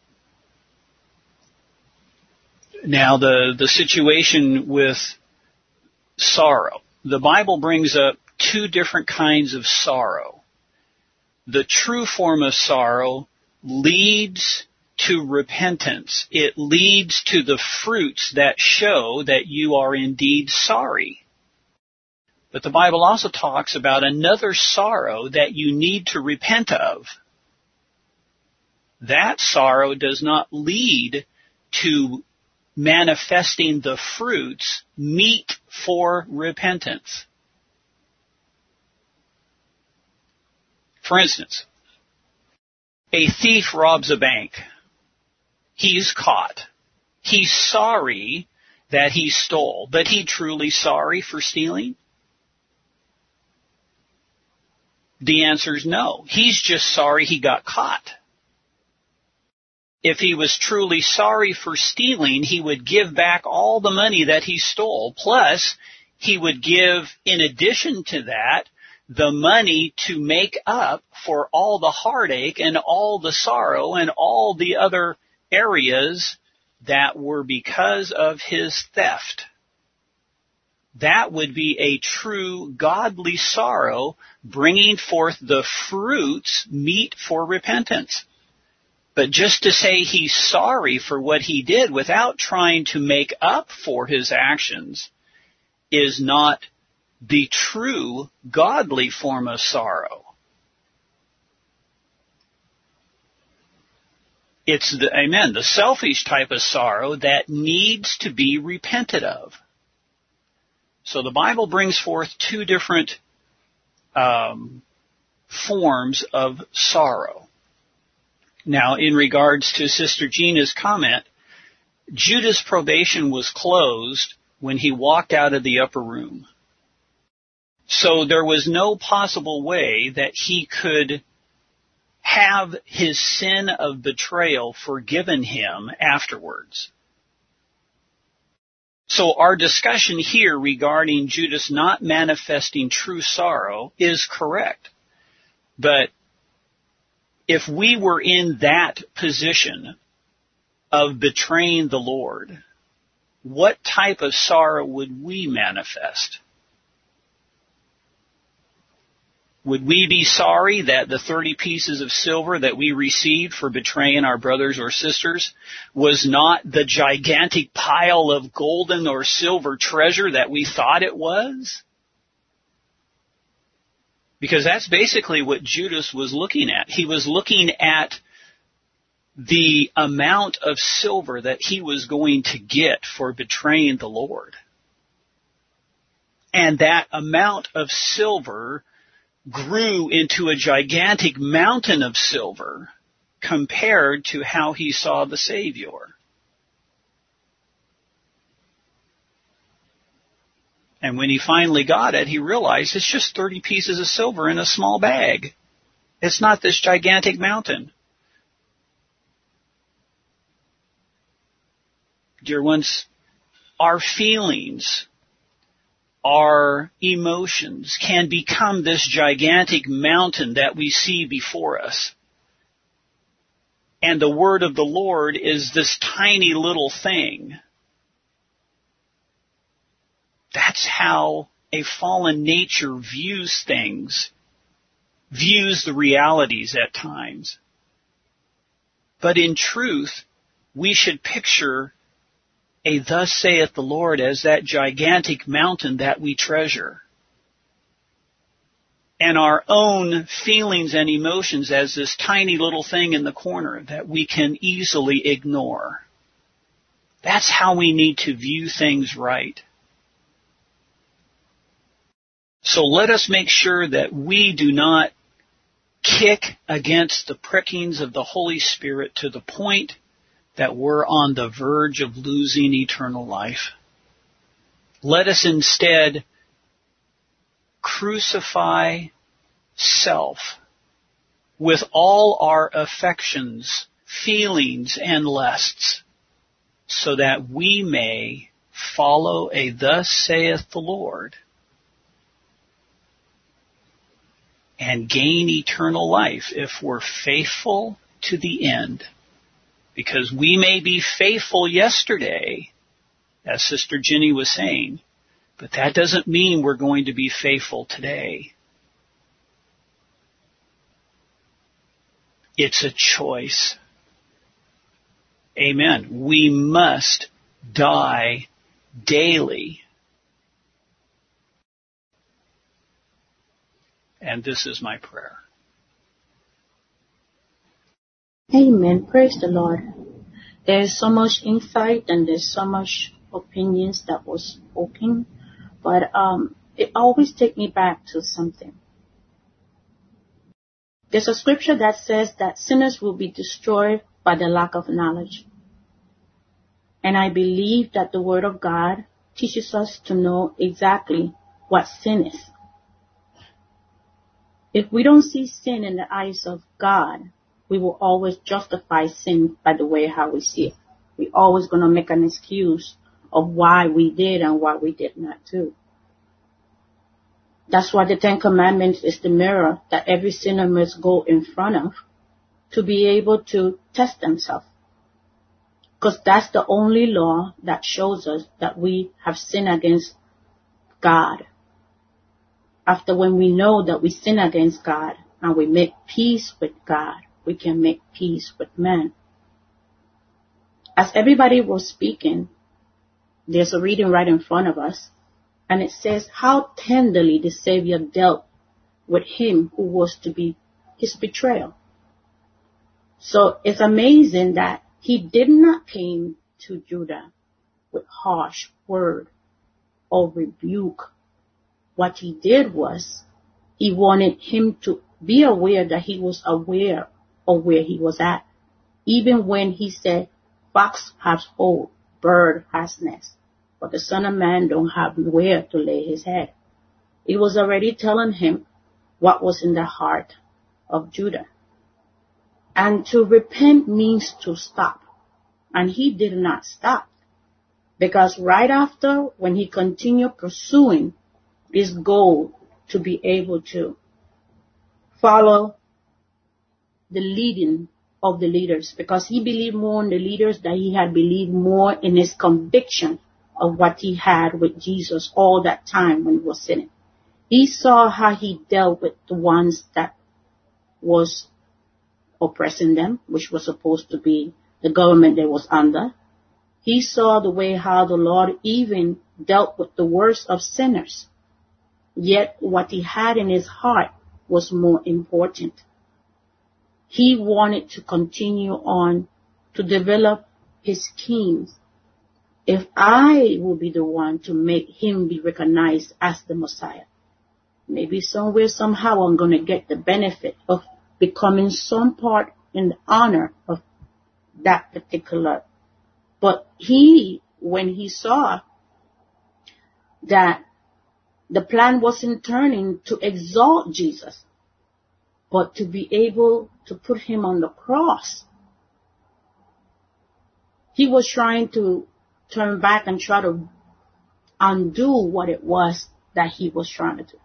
Now, the situation with sorrow. The Bible brings up two different kinds of sorrow. The true form of sorrow leads to repentance. It leads to the fruits that show that you are indeed sorry. But the Bible also talks about another sorrow that you need to repent of. That sorrow does not lead to manifesting the fruits meet for repentance. For instance, a thief robs a bank. He's caught. He's sorry that he stole, but he truly sorry for stealing? The answer is no. He's just sorry he got caught. If he was truly sorry for stealing, he would give back all the money that he stole. Plus, he would give, in addition to that, the money to make up for all the heartache and all the sorrow and all the other areas that were because of his theft. That would be a true godly sorrow, bringing forth the fruits meet for repentance. But just to say he's sorry for what he did without trying to make up for his actions is not the true godly form of sorrow. It's the selfish type of sorrow that needs to be repented of. So the Bible brings forth two different forms of sorrow. Now, in regards to Sister Gina's comment, Judas' probation was closed when he walked out of the upper room. So there was no possible way that he could have his sin of betrayal forgiven him afterwards. So our discussion here regarding Judas not manifesting true sorrow is correct. But if we were in that position of betraying the Lord, what type of sorrow would we manifest? Would we be sorry that the 30 pieces of silver that we received for betraying our brothers or sisters was not the gigantic pile of golden or silver treasure that we thought it was? Because that's basically what Judas was looking at. He was looking at the amount of silver that he was going to get for betraying the Lord. And that amount of silver grew into a gigantic mountain of silver compared to how he saw the Savior. And when he finally got it, he realized it's just 30 pieces of silver in a small bag. It's not this gigantic mountain. Dear ones, our feelings, our emotions can become this gigantic mountain that we see before us. And the word of the Lord is this tiny little thing. That's how a fallen nature views things, views the realities at times. But in truth, we should picture a thus saith the Lord as that gigantic mountain that we treasure. And our own feelings and emotions as this tiny little thing in the corner that we can easily ignore. That's how we need to view things right. So let us make sure that we do not kick against the prickings of the Holy Spirit to the point that we're on the verge of losing eternal life. Let us instead crucify self with all our affections, feelings, and lusts, so that we may follow a thus saith the Lord and gain eternal life if we're faithful to the end. Because we may be faithful yesterday, as Sister Jenny was saying, but that doesn't mean we're going to be faithful today. It's a choice. Amen. We must die daily. And this is my prayer. Amen. Praise the Lord. There's so much insight and there's so much opinions that was spoken, but it always takes me back to something. There's a scripture that says that sinners will be destroyed by the lack of knowledge. And I believe that the Word of God teaches us to know exactly what sin is. If we don't see sin in the eyes of God, we will always justify sin by the way how we see it. We're always going to make an excuse of why we did and why we did not do. That's why the Ten Commandments is the mirror that every sinner must go in front of to be able to test themselves. Because that's the only law that shows us that we have sinned against God. After when we know that we sin against God and we make peace with God, we can make peace with man. As everybody was speaking, there's a reading right in front of us, and it says how tenderly the Savior dealt with him who was to be his betrayal. So it's amazing that he did not came to Judah with harsh word or rebuke. What he did was he wanted him to be aware that he was aware of where he was at. Even when he said, fox has hole, bird has nest, but the Son of Man don't have where to lay his head. He was already telling him what was in the heart of Judah. And to repent means to stop. And he did not stop. Because right after, when he continued pursuing his goal to be able to follow the leading of the leaders, because he believed more in the leaders than he had believed more in his conviction of what he had with Jesus all that time when he was sinning. He saw how he dealt with the ones that was oppressing them, which was supposed to be the government they was under. He saw the way how the Lord even dealt with the worst of sinners. Yet what he had in his heart was more important. He wanted to continue on to develop his schemes. If I will be the one to make him be recognized as the Messiah, maybe somewhere, somehow I'm going to get the benefit of becoming some part in the honor of that particular. But he, when he saw that the plan wasn't turning to exalt Jesus, but to be able to put him on the cross, he was trying to turn back and try to undo what it was that he was trying to do.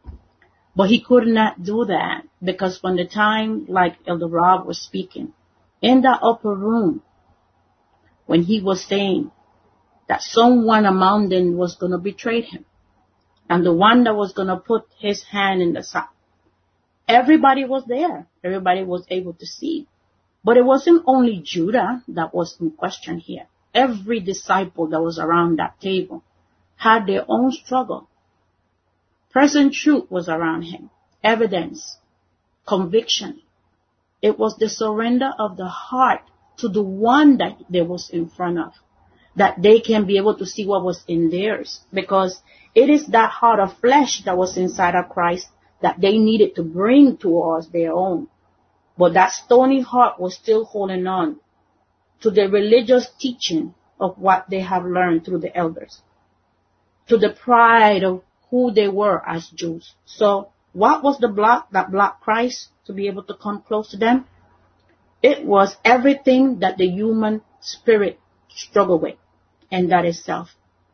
But he could not do that, because from the time, like Elder Rob was speaking, in that upper room when he was saying that someone among them was going to betray him, and the one that was going to put his hand in the sack. Everybody was there. Everybody was able to see. But it wasn't only Judah that was in question here. Every disciple that was around that table had their own struggle. Present truth was around him. Evidence. Conviction. It was the surrender of the heart to the one that they was in front of, that they can be able to see what was in theirs. Because it is that heart of flesh that was inside of Christ that they needed to bring towards their own. But that stony heart was still holding on to the religious teaching of what they have learned through the elders, to the pride of who they were as Jews. So what was the block that blocked Christ to be able to come close to them? It was everything that the human spirit struggled with, and that is self.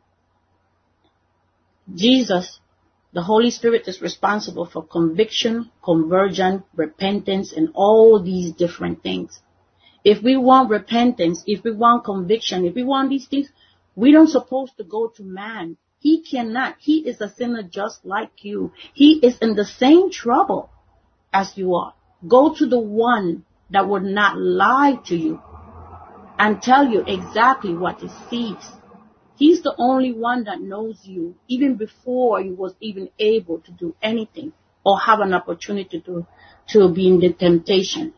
Jesus, the Holy Spirit, is responsible for conviction, conversion, repentance, and all these different things. If we want repentance, if we want conviction, if we want these things, we don't supposed to go to man. He cannot. He is a sinner just like you. He is in the same trouble as you are. Go to the one that would not lie to you and tell you exactly what he sees. He's the only one that knows you even before you was even able to do anything or have an opportunity to be in the temptation.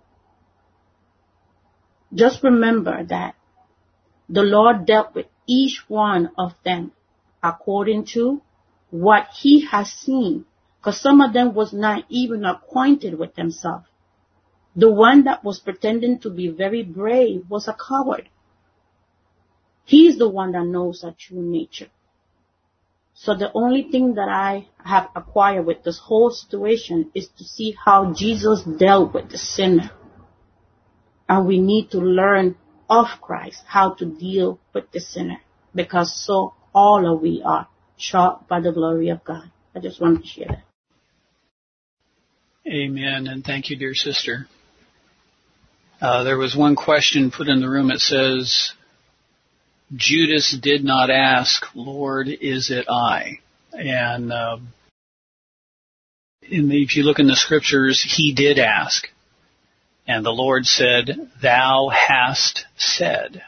Just remember that the Lord dealt with each one of them according to what he has seen, because some of them was not even acquainted with themselves. The one that was pretending to be very brave was a coward. He's the one that knows our true nature. So the only thing that I have acquired with this whole situation is to see how Jesus dealt with the sinner. And we need to learn of Christ how to deal with the sinner, because so all of we are shot by the glory of God. I just wanted to share that. Amen, and thank you, dear sister. There was one question put in the room. It says, Judas did not ask, Lord, is it I? And if you look in the scriptures, he did ask. And the Lord said, thou hast said.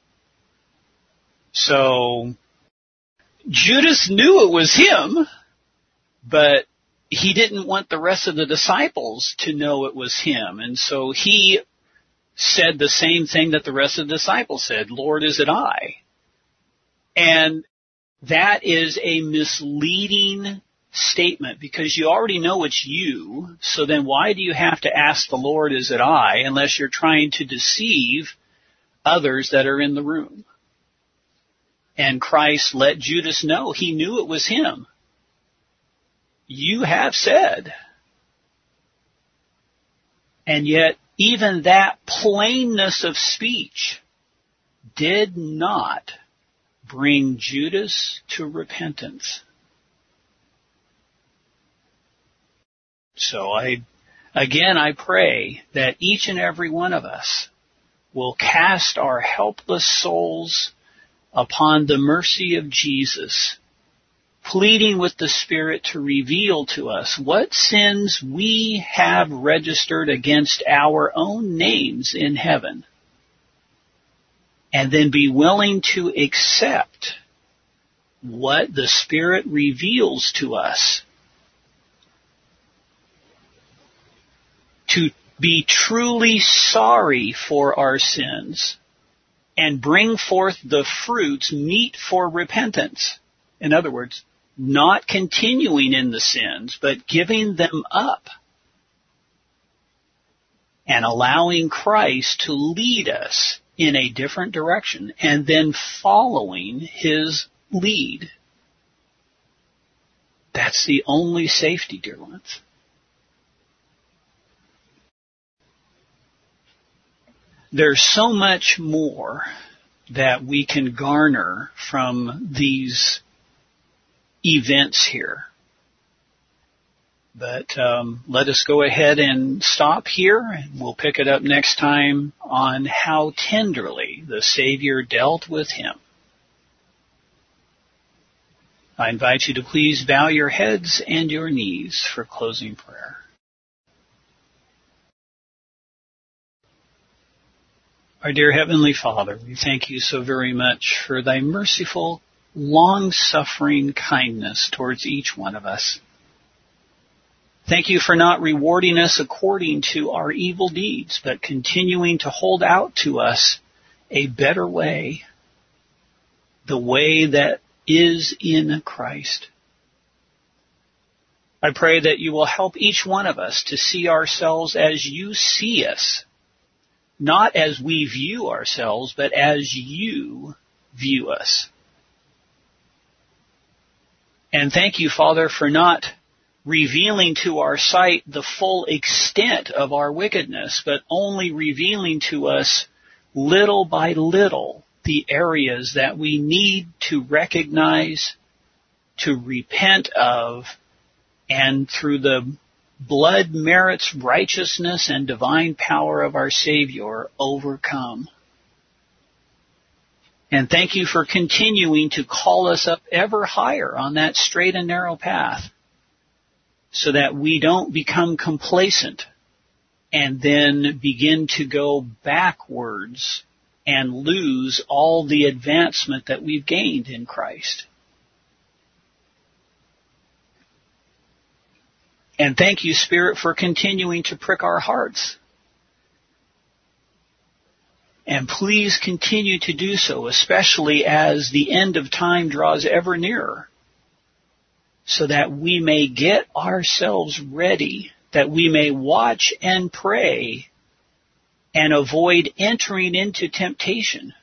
So Judas knew it was him, but he didn't want the rest of the disciples to know it was him. And so he said the same thing that the rest of the disciples said, Lord, is it I? And that is a misleading statement, because you already know it's you. So then why do you have to ask the Lord, is it I, unless you're trying to deceive others that are in the room? And Christ let Judas know he knew it was him. You have said. And yet, even that plainness of speech did not bring Judas to repentance. So I pray that each and every one of us will cast our helpless souls upon the mercy of Jesus, pleading with the Spirit to reveal to us what sins we have registered against our own names in heaven, and then be willing to accept what the Spirit reveals to us, to be truly sorry for our sins and bring forth the fruits meet for repentance. In other words, not continuing in the sins, but giving them up and allowing Christ to lead us in a different direction and then following his lead. That's the only safety, dear ones. There's so much more that we can garner from these events here. But let us go ahead and stop here, and we'll pick it up next time on how tenderly the Savior dealt with him. I invite you to please bow your heads and your knees for closing prayer. Our dear Heavenly Father, we thank you so very much for thy merciful, long-suffering kindness towards each one of us. Thank you for not rewarding us according to our evil deeds, but continuing to hold out to us a better way, the way that is in Christ. I pray that you will help each one of us to see ourselves as you see us, not as we view ourselves, but as you view us. And thank you, Father, for not revealing to our sight the full extent of our wickedness, but only revealing to us little by little the areas that we need to recognize, to repent of, and through the blood merits, righteousness, and divine power of our Savior overcome. And thank you for continuing to call us up ever higher on that straight and narrow path, so that we don't become complacent and then begin to go backwards and lose all the advancement that we've gained in Christ. And thank you, Spirit, for continuing to prick our hearts. And please continue to do so, especially as the end of time draws ever nearer, so that we may get ourselves ready, that we may watch and pray and avoid entering into temptation,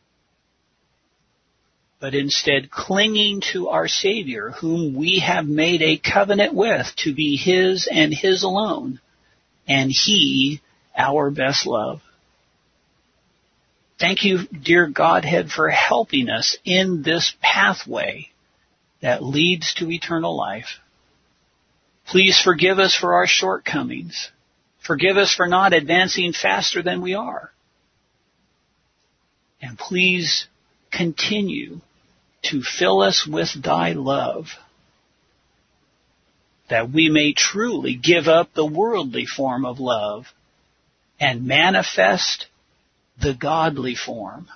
but instead clinging to our Savior, whom we have made a covenant with to be His and His alone, and He our best love. Thank you, dear Godhead, for helping us in this pathway that leads to eternal life. Please forgive us for our shortcomings. Forgive us for not advancing faster than we are. And please continue to fill us with thy love, that we may truly give up the worldly form of love and manifest the godly form.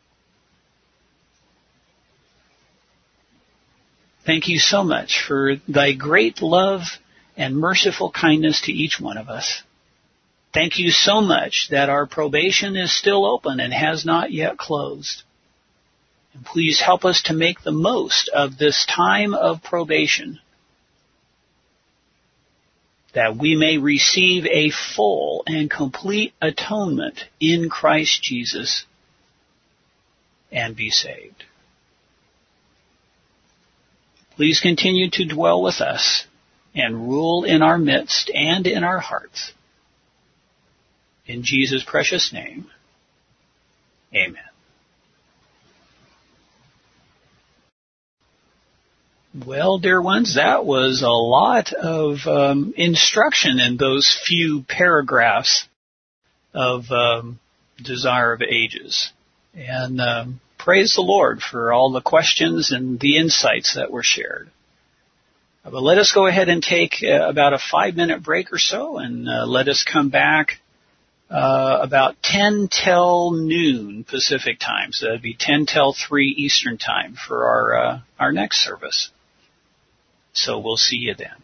Thank you so much for thy great love and merciful kindness to each one of us. Thank you so much that our probation is still open and has not yet closed. And please help us to make the most of this time of probation, that we may receive a full and complete atonement in Christ Jesus and be saved. Please continue to dwell with us and rule in our midst and in our hearts. In Jesus' precious name, amen. Well, dear ones, that was a lot of instruction in those few paragraphs of Desire of Ages. And praise the Lord for all the questions and the insights that were shared. But let us go ahead and take about a 5-minute break or so, and let us come back about 10 till noon Pacific time. So that would be 10 till 3 Eastern time for our next service. So we'll see you then.